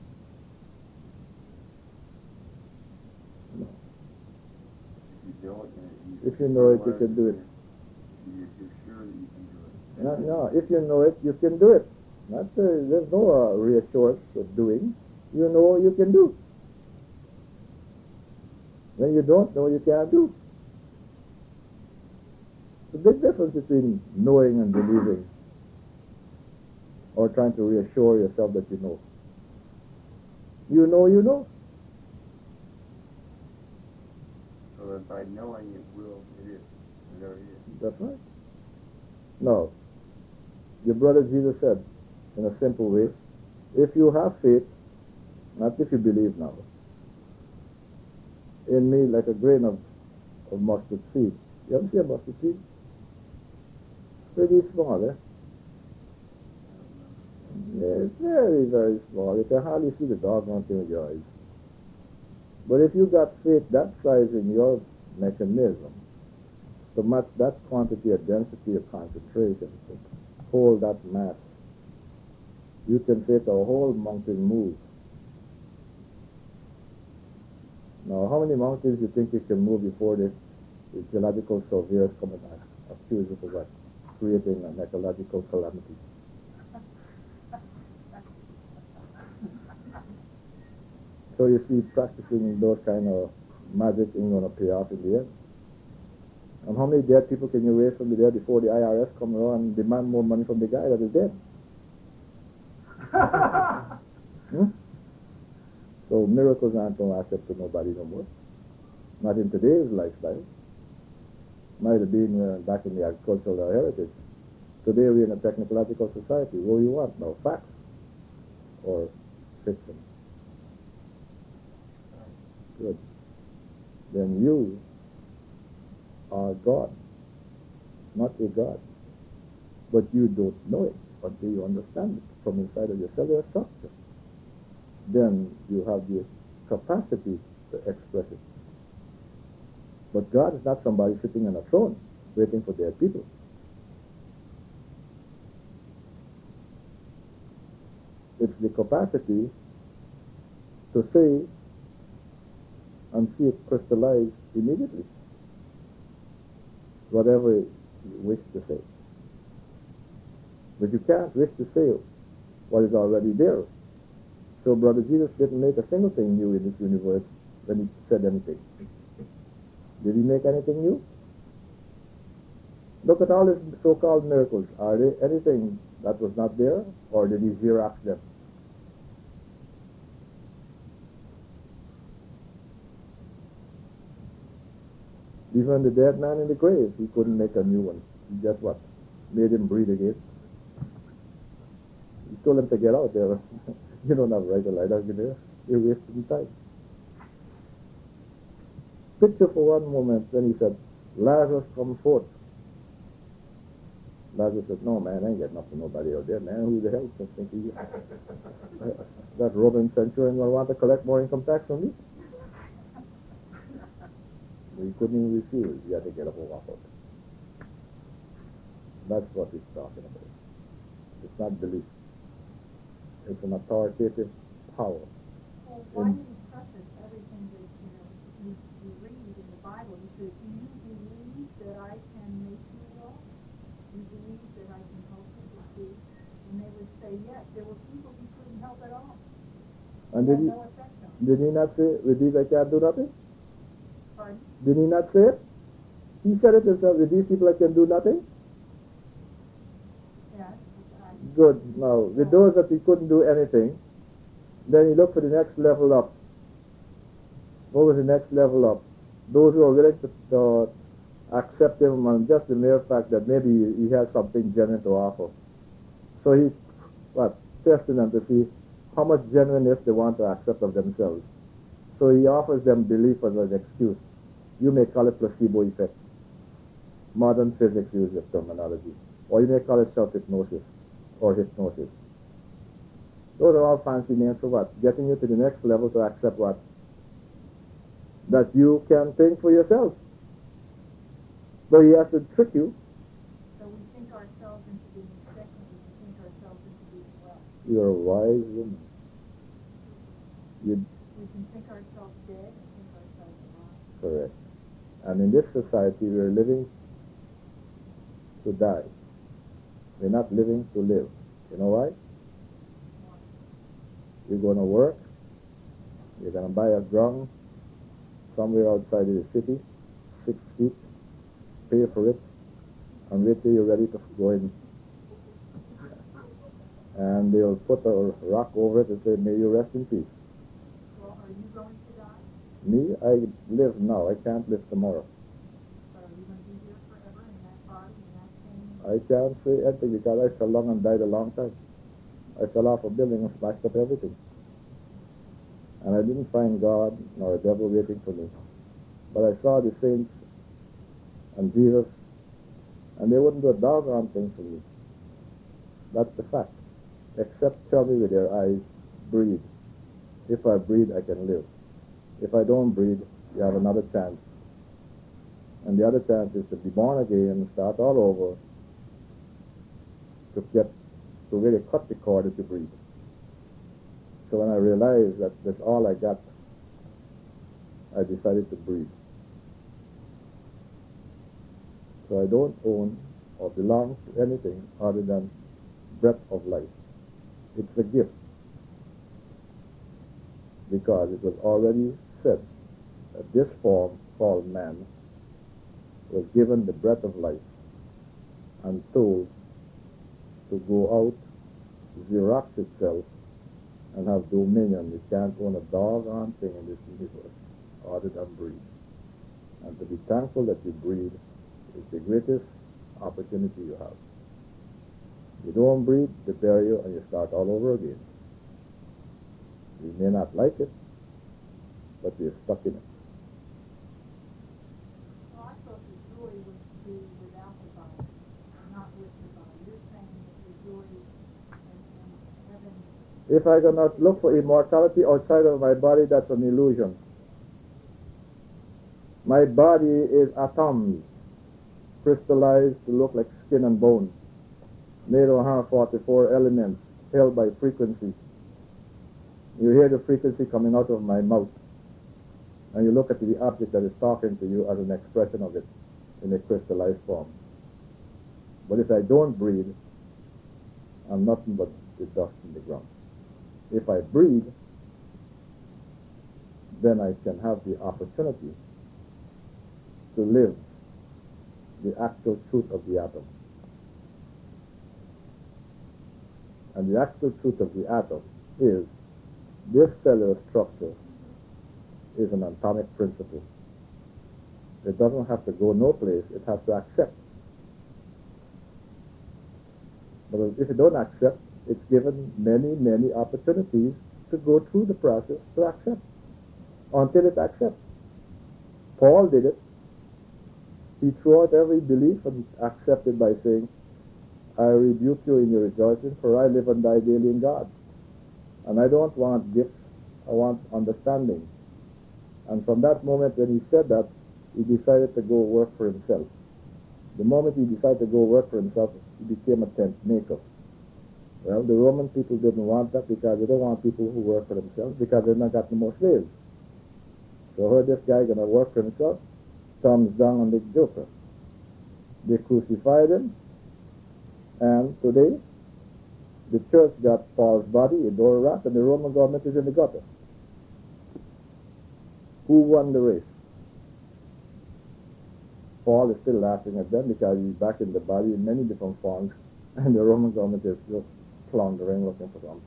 No. If you don't, If you know it, you can do it. You're sure that you can do it. No, if you know it, you can do it. There's no reassurance of doing. You know you can do. When you don't know, you can't do. The big difference between knowing and believing, or trying to reassure yourself that you know. You know you know. So that by knowing it is. There it is. That's right. No. Your brother Jesus said, in a simple way, if you have faith, not if you believe now, in me like a grain of mustard seed. You ever see a mustard seed? Pretty small, eh? Yeah, it's very, very small. You can hardly see the doggone thing with your eyes. But if you got faith that size in your mechanism, to match that quantity of density of concentration, to hold that mass, you can say to a whole mountain move. Now, how many mountains do you think you can move before the geological surveyors come and accuse you of what? Creating an ecological calamity? So you see, practicing those kind of magic ain't going to pay off in the end. And how many dead people can you raise from the dead before the IRS come around and demand more money from the guy that is dead? So miracles aren't going to accept to nobody no more. Not in today's lifestyle. Might have been back in the agricultural heritage. Today we're in a technological society. What do you want now? Facts or fiction? Good. Then you are God, not a God. But you don't know it until you understand it from inside of your cellular structure. Then you have the capacity to express it. But God is not somebody sitting on a throne waiting for dead people. It's the capacity to say and see it crystallize immediately, whatever you wish to say. But you can't wish to say what is already there. So Brother Jesus didn't make a single thing new in this universe when he said anything. Did he make anything new? Look at all his so-called miracles. Are they anything that was not there, or did he Xerox them? Even the dead man in the grave, he couldn't make a new one. He just what? Made him breathe again. He told him to get out there. You don't have right to lie down there. You're wasting time. Picture for one moment when he said, Lazarus come forth. Lazarus said, no, man, I ain't getting up to nobody out there, man. Who the hell can think he is? That Roman centurion will want to collect more income tax from me? He couldn't even refuse. He had to get up and walk out. That's what he's talking about. It's not belief. It's an authoritative power. Well, why do you preface everything that, you read in the Bible? He says, do you believe that I can make you well? Do you believe that I can help you to see? And they would say, yes. There were people who couldn't help at all. And Had no effect on them. did he not say, with these I can't do nothing? Pardon? Did he not say it? He said it himself, with these people I can do nothing? Yes. Good. Now, with those that he couldn't do anything, then he looked for the next level up. What was the next level up? Those who are willing to accept him on just the mere fact that maybe he has something genuine to offer. So he, testing them to see how much genuineness they want to accept of themselves. So he offers them belief as an excuse. You may call it placebo effect. Modern physics uses the terminology. Or you may call it self-hypnosis or hypnosis. Those are all fancy names for what? Getting you to the next level to accept what? That you can think for yourself. But he has to trick you. So we think ourselves into being sick, and we think ourselves into being well. You're a wise woman. We can think ourselves dead and think ourselves alive. Correct. And in this society, we're living to die. We're not living to live. You know why? You're going to work. You're going to buy a ground somewhere outside of the city, 6 feet, pay for it, and wait till you're ready to go in. And they'll put a rock over it and say, may you rest in peace. Well, are you going to die? Me, I live now. I can't live tomorrow. But are you going to be here forever in that body, in that pain? I can't say anything because I fell down and died a long time. I fell off a building and smashed up everything. And I didn't find God nor a devil waiting for me. But I saw the saints and Jesus, and they wouldn't do a doggone thing for me. That's the fact. Except tell me with their eyes, breathe. If I breathe, I can live. If I don't breathe, you have another chance. And the other chance is to be born again and start all over to really cut the cord if you breathe. So when I realized that that's all I got, I decided to breathe. So I don't own or belong to anything other than breath of life. It's a gift. Because it was already said that this form called man was given the breath of life and told to go out, xerox itself, and have dominion. You can't own a doggone thing in this universe other than breathe. And to be thankful that you breathe is the greatest opportunity you have. You don't breathe, they bury you, and you start all over again. You may not like it, but you're stuck in it. Well, I thought the joy was to be without the body, not with the body. You're saying that the joy in heaven. If I cannot look for immortality outside of my body, that's an illusion. My body is atoms, crystallized to look like skin and bone, made of 144 elements, held by frequency. You hear the frequency coming out of my mouth, and you look at the object that is talking to you as an expression of it in a crystallized form. But if I don't breathe, I'm nothing but the dust in the ground. If I breathe, then I can have the opportunity to live the actual truth of the atom. And the actual truth of the atom is this cellular structure is an atomic principle. It doesn't have to go no place, it has to accept. But if it don't accept, it's given many, many opportunities to go through the process to accept until it accepts. Paul did it. He threw out every belief and accepted by saying, I rebuke you in your rejoicing, for I live and die daily in God. And I don't want gifts, I want understanding. And from that moment when he said that, he decided to go work for himself. The moment he decided to go work for himself, he became a tent maker. Well, the Roman people didn't want that because they don't want people who work for themselves because they've not got no more slaves. So heard this guy going to work for himself, thumbs down on the joker. They crucified him, and today the church got Paul's body, a door rat, and the Roman government is in the gutter. Who won the race? Paul is still laughing at them because he's back in the body in many different forms, and the Roman government is just floundering looking for something.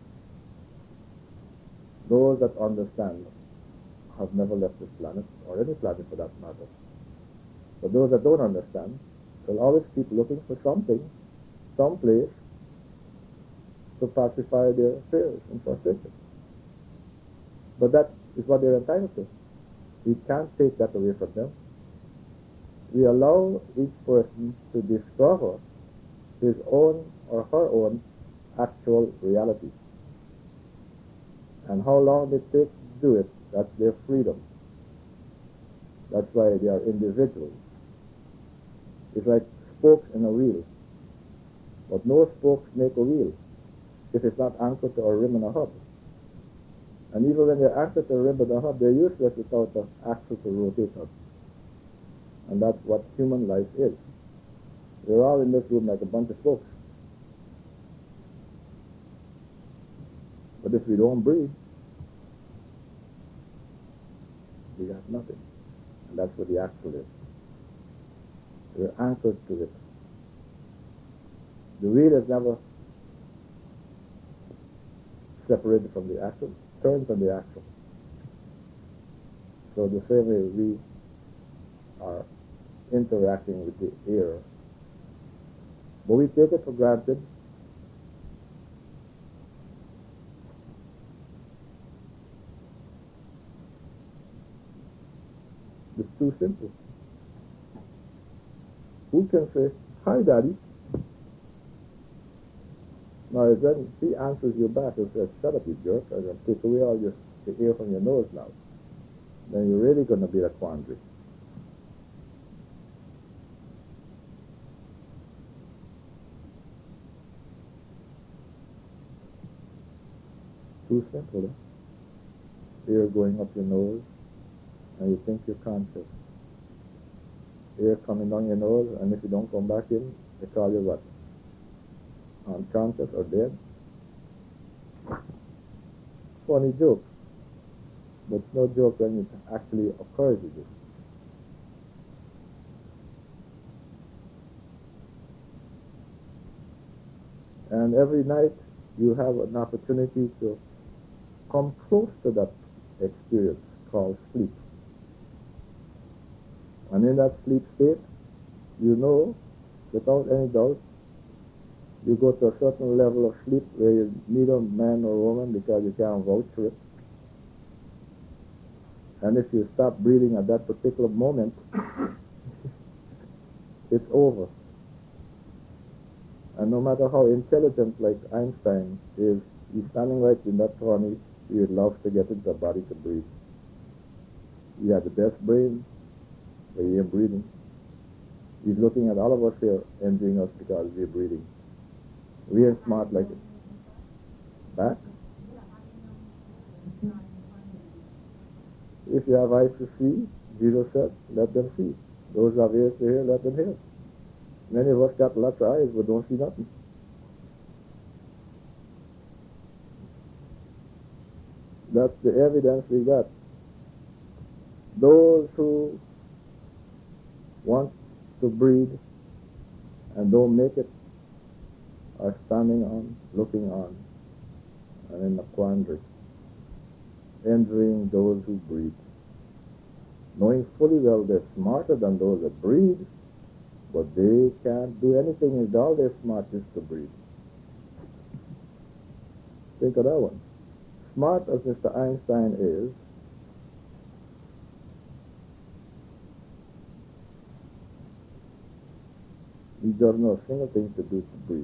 Those that understand have never left this planet, or any planet for that matter. But those that don't understand will always keep looking for something, some place, to pacify their fears and frustration. But that is what they're entitled to. We can't take that away from them. We allow each person to discover his own or her own actual reality. And how long they take to do it, that's their freedom. That's why they are individuals. It's like spokes in a wheel. But no spokes make a wheel if it's not anchored to a rim and a hub. And even when they're anchored to a rim and a hub, they're useless without an axle to rotate on. And that's what human life is. We're all in this room like a bunch of spokes. But if we don't breathe, we got nothing. And that's what the axle is. We're anchored to it. The wheel is never separated from the axle, turns on the axle. So the same way we are interacting with the air. But we take it for granted. It's too simple. Who can say, hi, Daddy? Now, then he answers you back and says, shut up, you jerk. I'm going to take away all the air from your nose now. Then you're really going to be in a quandary. Too simple, eh? Air going up your nose, and you think you're conscious. Air coming down your nose, and if you don't come back in, they call you what? Unconscious or dead? Funny joke. But it's no joke when it actually occurs with you. And every night you have an opportunity to come close to that experience called sleep. And in that sleep state, you know, without any doubt, you go to a certain level of sleep where you're neither man nor woman because you can't vouch for it. And if you stop breathing at that particular moment, it's over. And no matter how intelligent, like Einstein is, he's standing right in that corner. He would love to get into the body to breathe. He had the best brain, but he ain't breathing. He's looking at all of us here, envying us because we're breathing. We ain't smart like it. Back? If you have eyes to see, Jesus said, let them see. Those who have ears to hear, let them hear. Many of us got lots of eyes but don't see nothing. That's the evidence we got. Those who want to breathe and don't make it are standing on, looking on, and in a quandary, envying those who breathe, knowing fully well they're smarter than those that breathe, but they can't do anything with all their smartness to breathe. Think of that one. Smart as Mr. Einstein is, He doesn't know a single thing to do to breathe.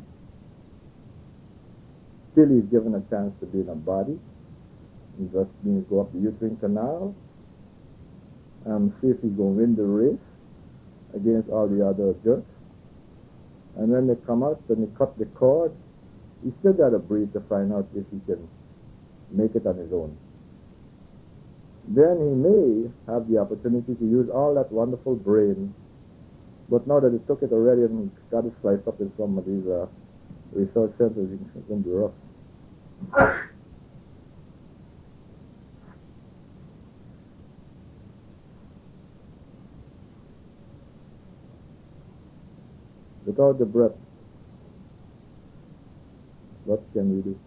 Still, he's given a chance to be in a body. He just means go up the uterine canal and see if he's going to win the race against all the other jerks. And when they come out and they cut the cord, he still got to breathe to find out if he can make it on his own. Then he may have the opportunity to use all that wonderful brain, but now that he took it already and got it sliced up in some of these research centers, it's going to be rough. Without the breath, what can we do?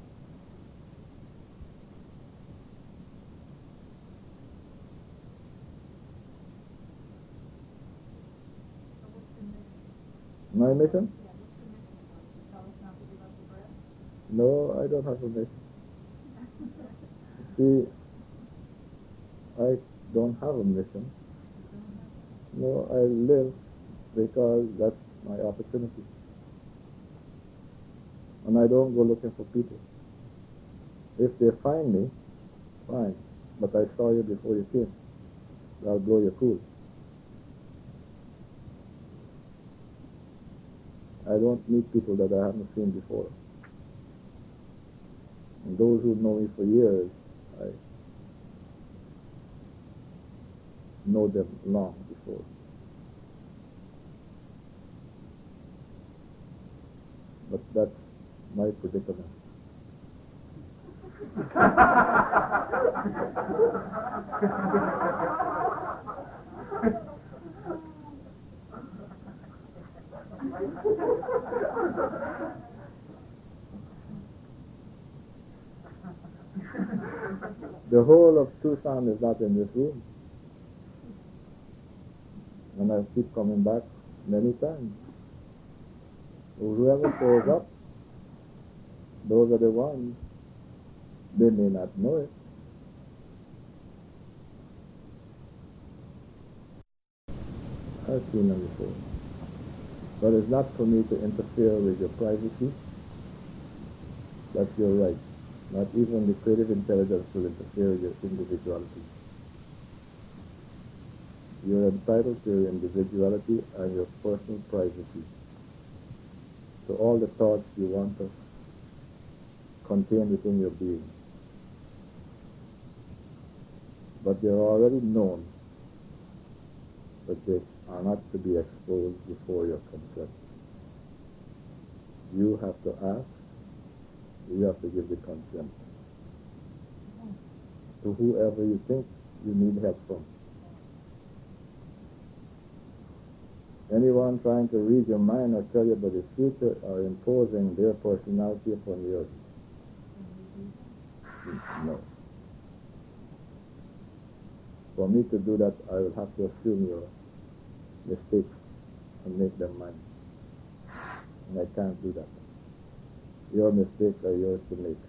My mission? No, I don't have a mission. See, I don't have a mission. No, I live because that's my opportunity. And I don't go looking for people. If they find me, fine. But I saw you before you came. I'll blow your cool. I don't meet people that I haven't seen before. And those who know me for years, I know them long before. But that's my predicament. The whole of Tucson is not in this room. And I keep coming back many times. Whoever shows up, those are the ones. They may not know it. I've seen them before. But it's not for me to interfere with your privacy. That's your right. Not even the creative intelligence will interfere with your individuality. You're entitled to your individuality and your personal privacy. To all the thoughts you want to contain within your being. But they're already known, but they are not to be exposed before your consent. You have to ask, you have to give the consent to whoever you think you need help from. Anyone trying to read your mind or tell you about the future are imposing their personality upon yours. No. For me to do that, I will have to assume your mistakes and make them mine. And I can't do that. Your mistakes are yours to make.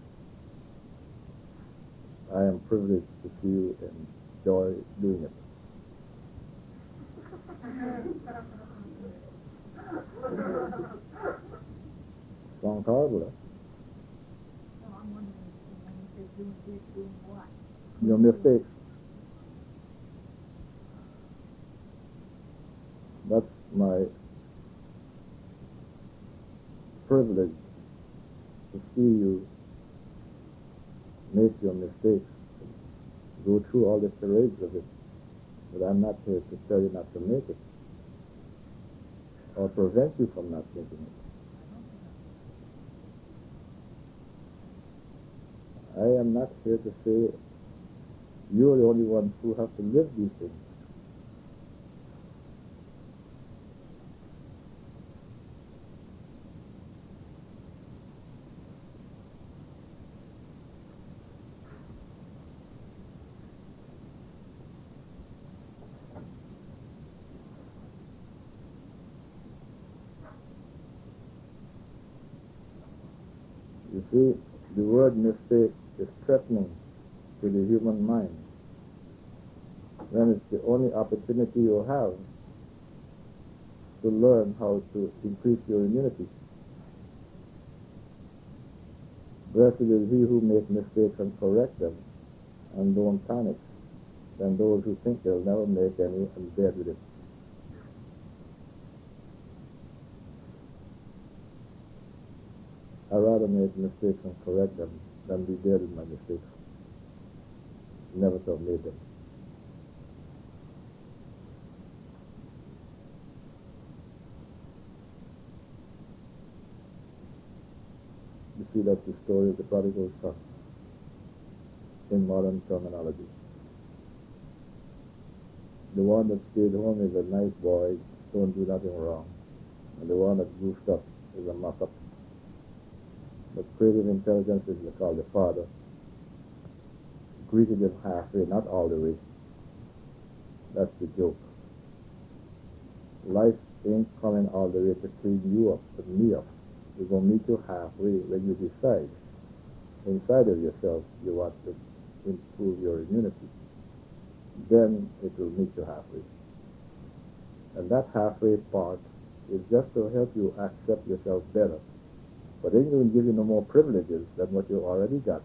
I am privileged to see you enjoy doing it. Sounds horrible, huh? No, I'm wondering when you say doing this, doing what? Your mistakes. That's my privilege to see you make your mistakes, go through all the charades of it. But I'm not here to tell you not to make it or prevent you from not making it. I am not here to say you're the only ones who have to live these things. You see, the word mistake is threatening to the human mind. When it's the only opportunity you have to learn how to increase your immunity. Blessed is he who makes mistakes and correct them and don't panic than those who think they'll never make any and bear with it. I'd rather make mistakes and correct them than be dead with my mistakes. Never to have made them. You see, that's the story of the prodigal son in modern terminology. The one that stayed home is a nice boy, don't do nothing wrong. And the one that goofed up is a muck-up. But creative intelligence is called the father. Greeted him halfway, not all the way. That's the joke. Life ain't coming all the way to clean you up, but me up. We're going to meet you halfway when you decide inside of yourself you want to improve your immunity. Then it will meet you halfway. And that halfway part is just to help you accept yourself better. But it will give you no more privileges than what you already got.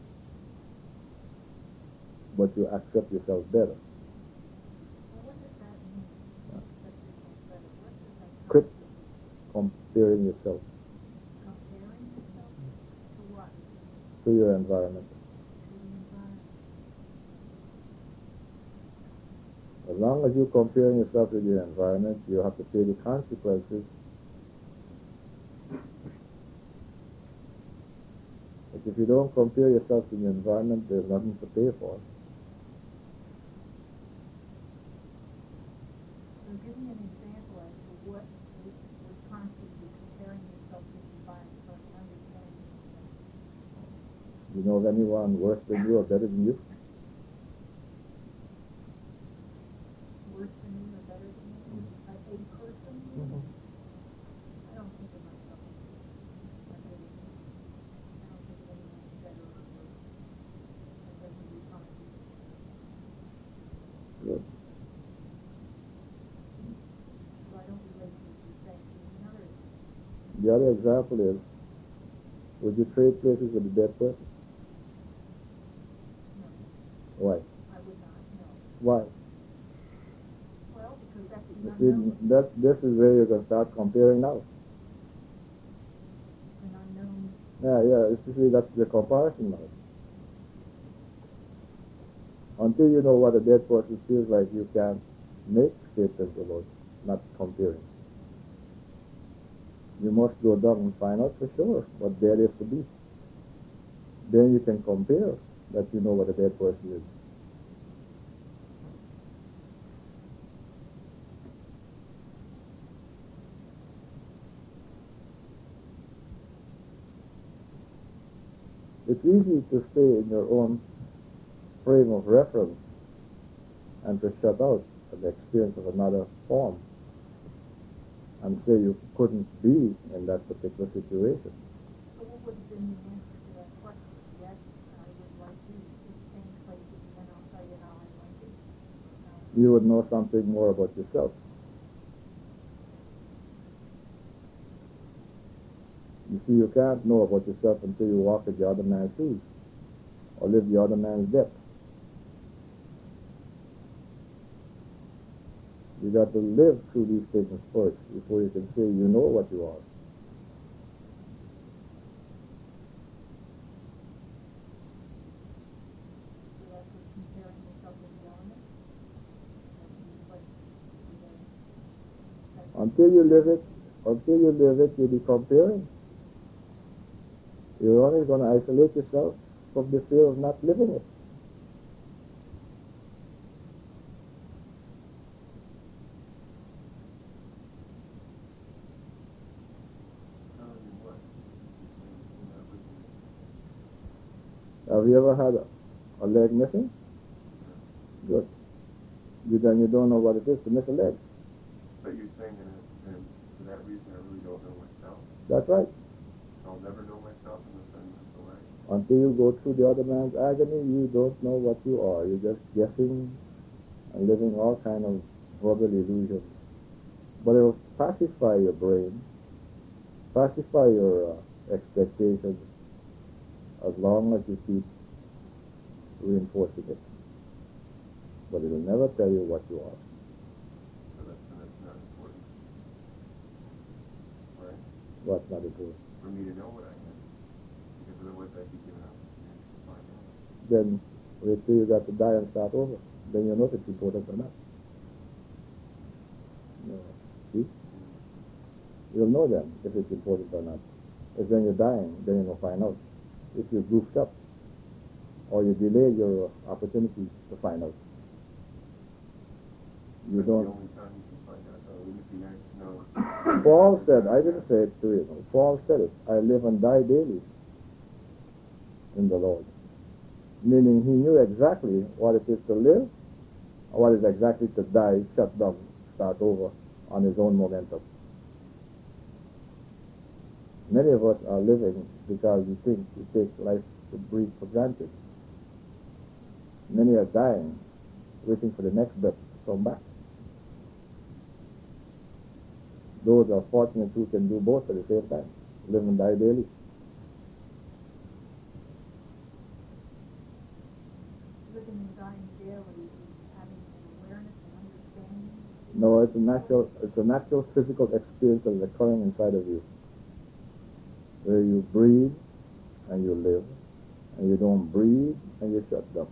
But you accept yourself better. Well, what does that mean? Accept yourself better. What does that Quit comparing yourself comparing yourself to what? to your environment. To the environment. As long as you're comparing yourself with your environment, you have to pay the consequences. But if you don't compare yourself to the environment, there's nothing to pay for. So give me an example as to what would constitute comparing yourself to the environment so I can understand it. You know of anyone worse than you or better than you? Worse than you or better than you? A person? I don't think of myself as better than you. I don't think of anyone as better or worse. That doesn't define me. Good. So I don't relate to what you're saying. Another example. The other example is, would you trade places with a dead person? No, Why? I would not. No. Why? Well, because that's You the see, unknown. this is where you're going to start comparing now. An unknown. Yeah, see, that's the comparison now. Until you know what a dead person feels like, you can't make statements about not comparing. You must go down and find out for sure what dead is to be. Then you can compare that you know what a dead person is. It's easy to stay in your own frame of reference and to shut out the experience of another form and say you couldn't be in that particular situation. So what would have been the answer to that question? Yes, I would like to change places and then I'll tell you how I like it. You would know something more about yourself. You see, you can't know about yourself until you walk in the other man's shoes or live the other man's death. You got to live through these things first before you can say you know what you are. So that's what comparing yourself with the element. Until you live it, you'll be comparing. You're only going to isolate yourself from the fear of not living it. Have you ever had a leg missing? Good. Then you don't know what it is to miss a leg. But you're saying that for that reason I really don't know myself. That's right. I'll never know myself unless I'm this away. Until you go through the other man's agony, you don't know what you are. You're just guessing and living all kind of verbal illusions But it will pacify your brain, pacify your expectations, as long as you keep reinforcing it. But it will never tell you what you are. So that's not important. Right? What's not important. For me to know what I am. Because otherwise I'd be giving up. To find out. Then wait till you got to die and start over. Then you'll know if it's important or not. No. See? You'll know then if it's important or not. It's when you're dying, then you'll find out. If you goofed up, or you delayed your opportunity to find out. You That's don't. the only time you can find out. Wouldn't it be nice to know? Paul said, I didn't say it to you. Paul said it. I live and die daily in the Lord. Meaning he knew exactly what it is to live, or what it is exactly to die, shut down, start over on his own momentum. Many of us are living because we think we take life to breathe for granted. Many are dying, waiting for the next breath to come back. Those are fortunate who can do both at the same time, live and die daily. Living and dying daily is having an awareness and understanding. No, it's a natural physical experience that is occurring inside of you, where you breathe and you live, and you don't breathe and you shut down.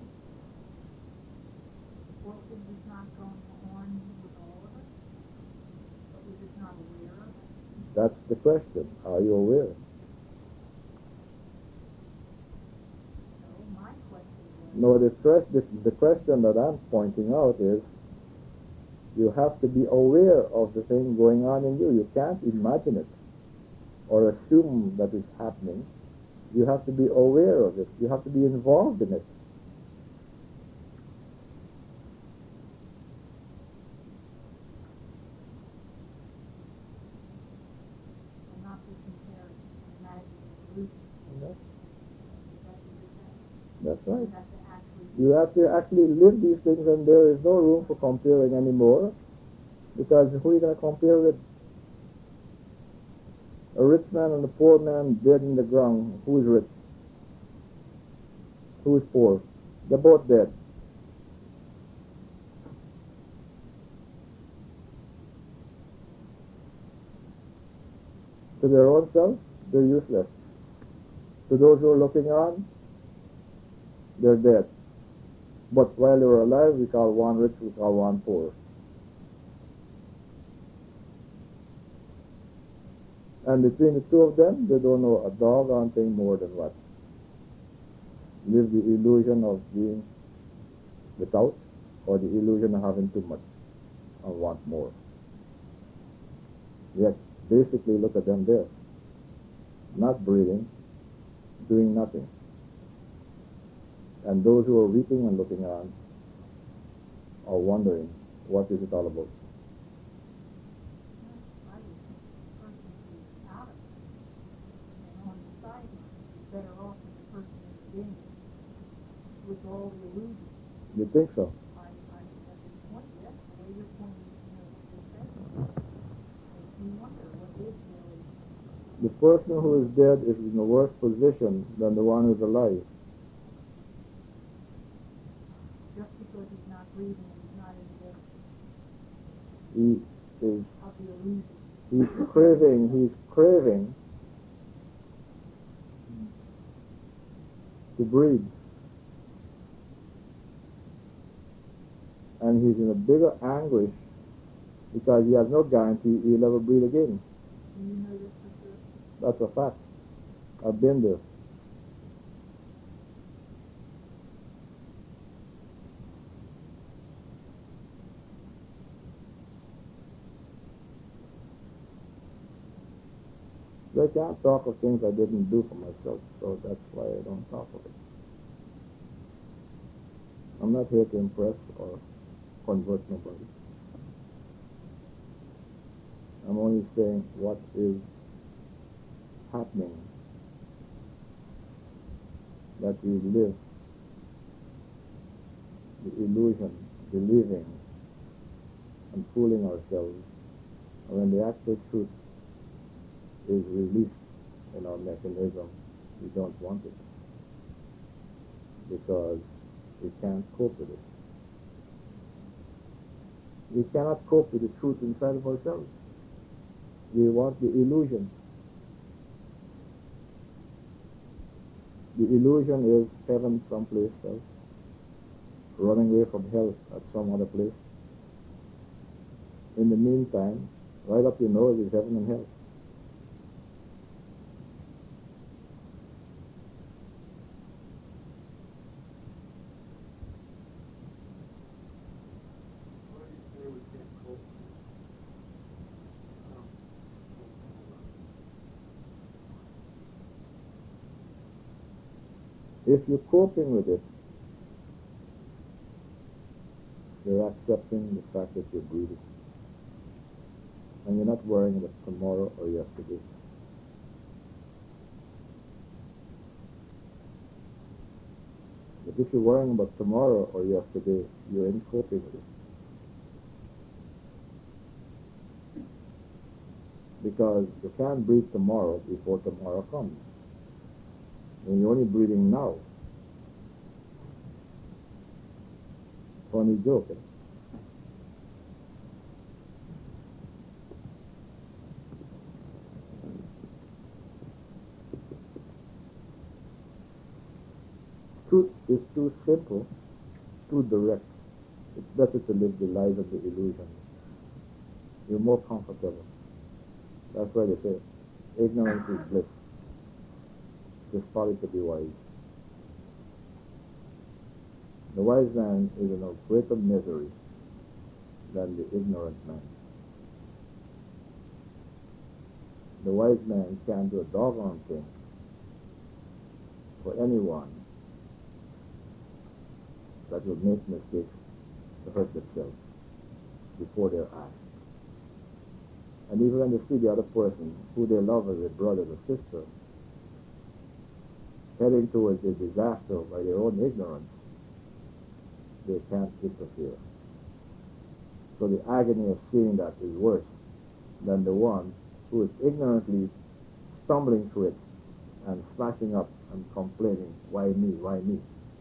Well, is this not going on with all of us? But we're just not aware of it? That's the question. Are you aware? So my question is, No, the question that I'm pointing out is, you have to be aware of the thing going on in you. You can't imagine it or assume that it's happening. You have to be aware of it. You have to be involved in it. and not be comparing, imagining, illusion. That's what you're saying. That's right. You have to actually You have to actually live these things, and there is no room for comparing anymore, because who are you going to compare with? A rich man and a poor man dead in the ground. Who is rich? Who is poor? They're both dead. To their own self, they're useless. To those who are looking on, they're dead. But while they were alive, we call one rich, we call one poor. And between the two of them, they don't know a doggone thing more than what? Live the illusion of being without, or the illusion of having too much and want more. Yet, basically, look at them there. Not breathing, doing nothing. And those who are weeping and looking on are wondering, what is it all about? I would think the person who's out of it and on the sideline is better off than the person in the game with all the illusions. You think so? I at this point, yes, the way you're pointing, what you're saying, makes me wonder what is really. The person who is dead is in a worse position than the one who's alive. Just because he's not breathing and he's not in the bed He is of the illusion. he's craving to breathe. And he's in a bigger anguish because he has no guarantee he'll ever breathe again. Do you know this for sure? That's a fact. I've been there. I can't talk of things I didn't do for myself, so that's why I don't talk of it. I'm not here to impress or convert nobody. I'm only saying what is happening, that we live the illusion, believing and fooling ourselves When the actual truth is released in our mechanism, we don't want it because we can't cope with it. We cannot cope with the truth inside of ourselves. We want the illusion. The illusion is heaven someplace else, running away from hell at some other place. In the meantime, right up your nose is heaven and hell. What do you say we can't cope? If you're coping with it, you're accepting the fact that you're breathing. And you're not worrying about tomorrow or yesterday. But if you're worrying about tomorrow or yesterday, you're in coping with it. Because you can't breathe tomorrow before tomorrow comes. And you're only breathing now. Funny joke, eh? Truth is too simple, too direct. It's better to live the life of the illusion. You're more comfortable. That's why they say, ignorance is bliss. It's folly to be wise. The wise man is in a greater misery than the ignorant man. The wise man can't do a doggone thing for anyone that will make mistakes to hurt themselves before their eyes. And even when they see the other person who they love as a brother or sister heading towards a disaster by their own ignorance, they can't interfere. So the agony of seeing that is worse than the one who is ignorantly stumbling through it and smashing up and complaining, why me, why me?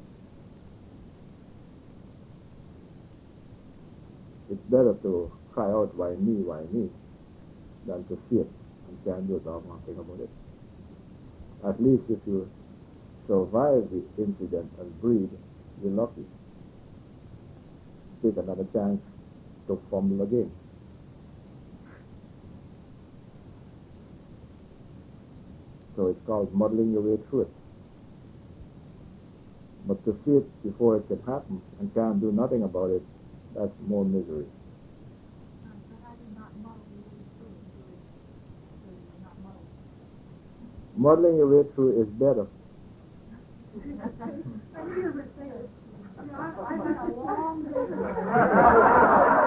It's better to cry out, why me, than to see it and can't do a doggone thing about it. At least if you survive the incident and breathe, you're lucky. Take another chance to fumble again. So it's called muddling your way through it. But to see it before it can happen and can't do nothing about it, that's more misery. So how do you not muddle your way through it so you're not muddled? Muddling your way through is better. I knew you would say it. You know, I've had a long day.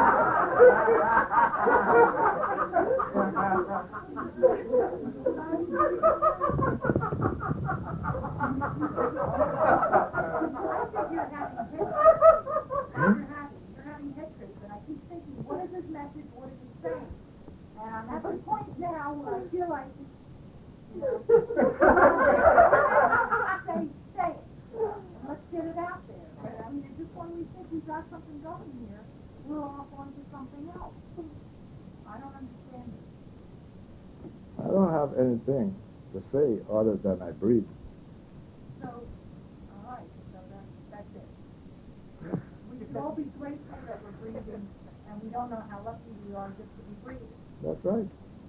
You're having hatred, and I keep thinking, what is his message? What is he saying? And I'm at the point now where I feel like, you know, say it. Let's get it out there. But, I mean, just when we think we've got something going here, we're off onto something else. I don't understand it. I don't have anything to say other than I breathe. So, all right, so that's it. We should all be grateful that we're breathing, and we don't know how lucky we are just to be breathing. That's right.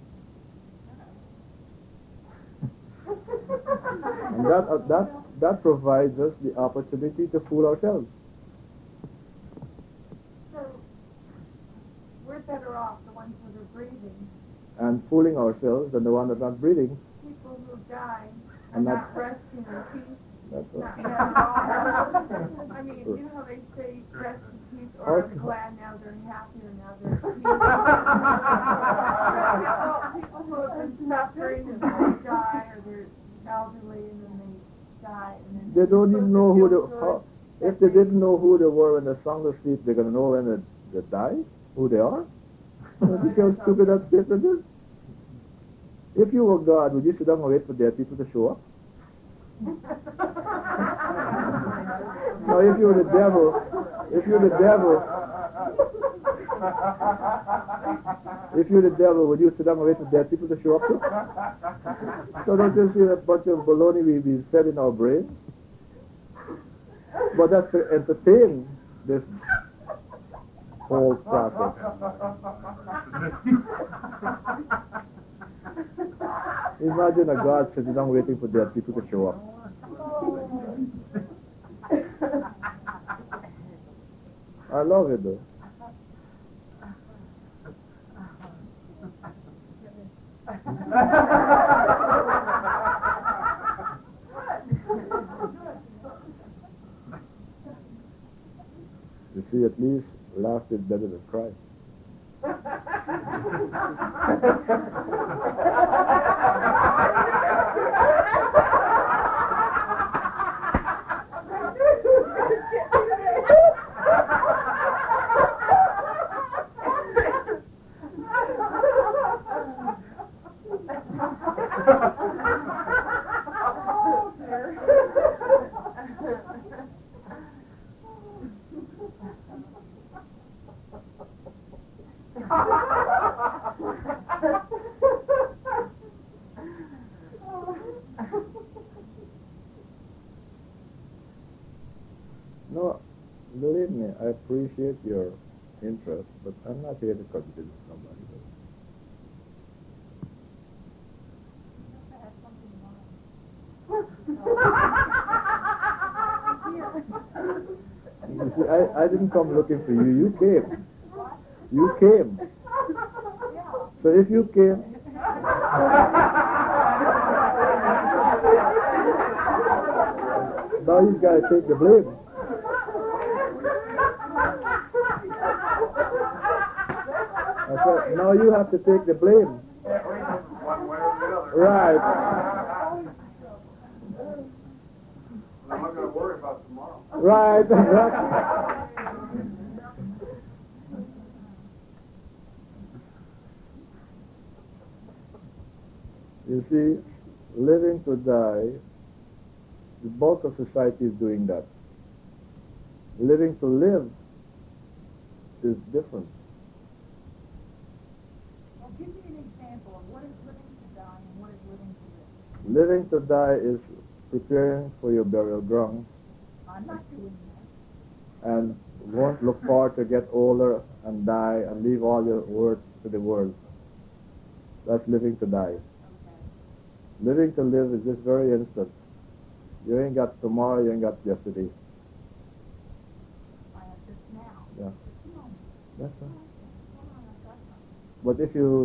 And that provides us the opportunity to fool ourselves. So, we're better off, the ones that are breathing. And fooling ourselves than the one that's not breathing. People who die And are that's- not resting in peace. That's right. I mean, you know how they say rest in peace, or I'm glad now they're happier, now they're at peace. People who have been suffering and they die, or they're elderly and then they die. And then They don't even know who feel they good. if they didn't know who they were when they're sound asleep, they're going to know when they die, who they are. You see how stupid that statement is? If you were God, would you sit down and wait for dead people to show up? Now, if you're the devil, if you're the devil, would you sit down and wait for dead people to show up too? So don't you see a bunch of baloney we fed in our brains? But that's to entertain this whole process. Imagine a God sitting down waiting for dead people to show up. I love it though. You see, at least laugh is better than cry. No, believe me, I appreciate your interest, but I'm not here to convince somebody. You see, I didn't come looking for you. You came. You came. So if you came, now you got to take the blame. I said, now you have to take the blame. Right. I'm not going to worry about tomorrow. Right. You see, living to die, the bulk of society is doing that. Living to live is different. Well, give me an example of what is living to die and what is living to live. Living to die is preparing for your burial ground I'm not doing that. and won't look forward to get older and die and leave all your worth to the world. That's living to die. Okay. Living to live is this very instant. You ain't got tomorrow, you ain't got yesterday. I have this now. Yeah. No. That's right. Hold on, I've got something. But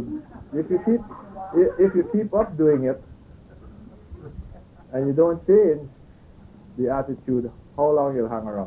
if you keep up doing it and you don't change the attitude, how long you'll hang around?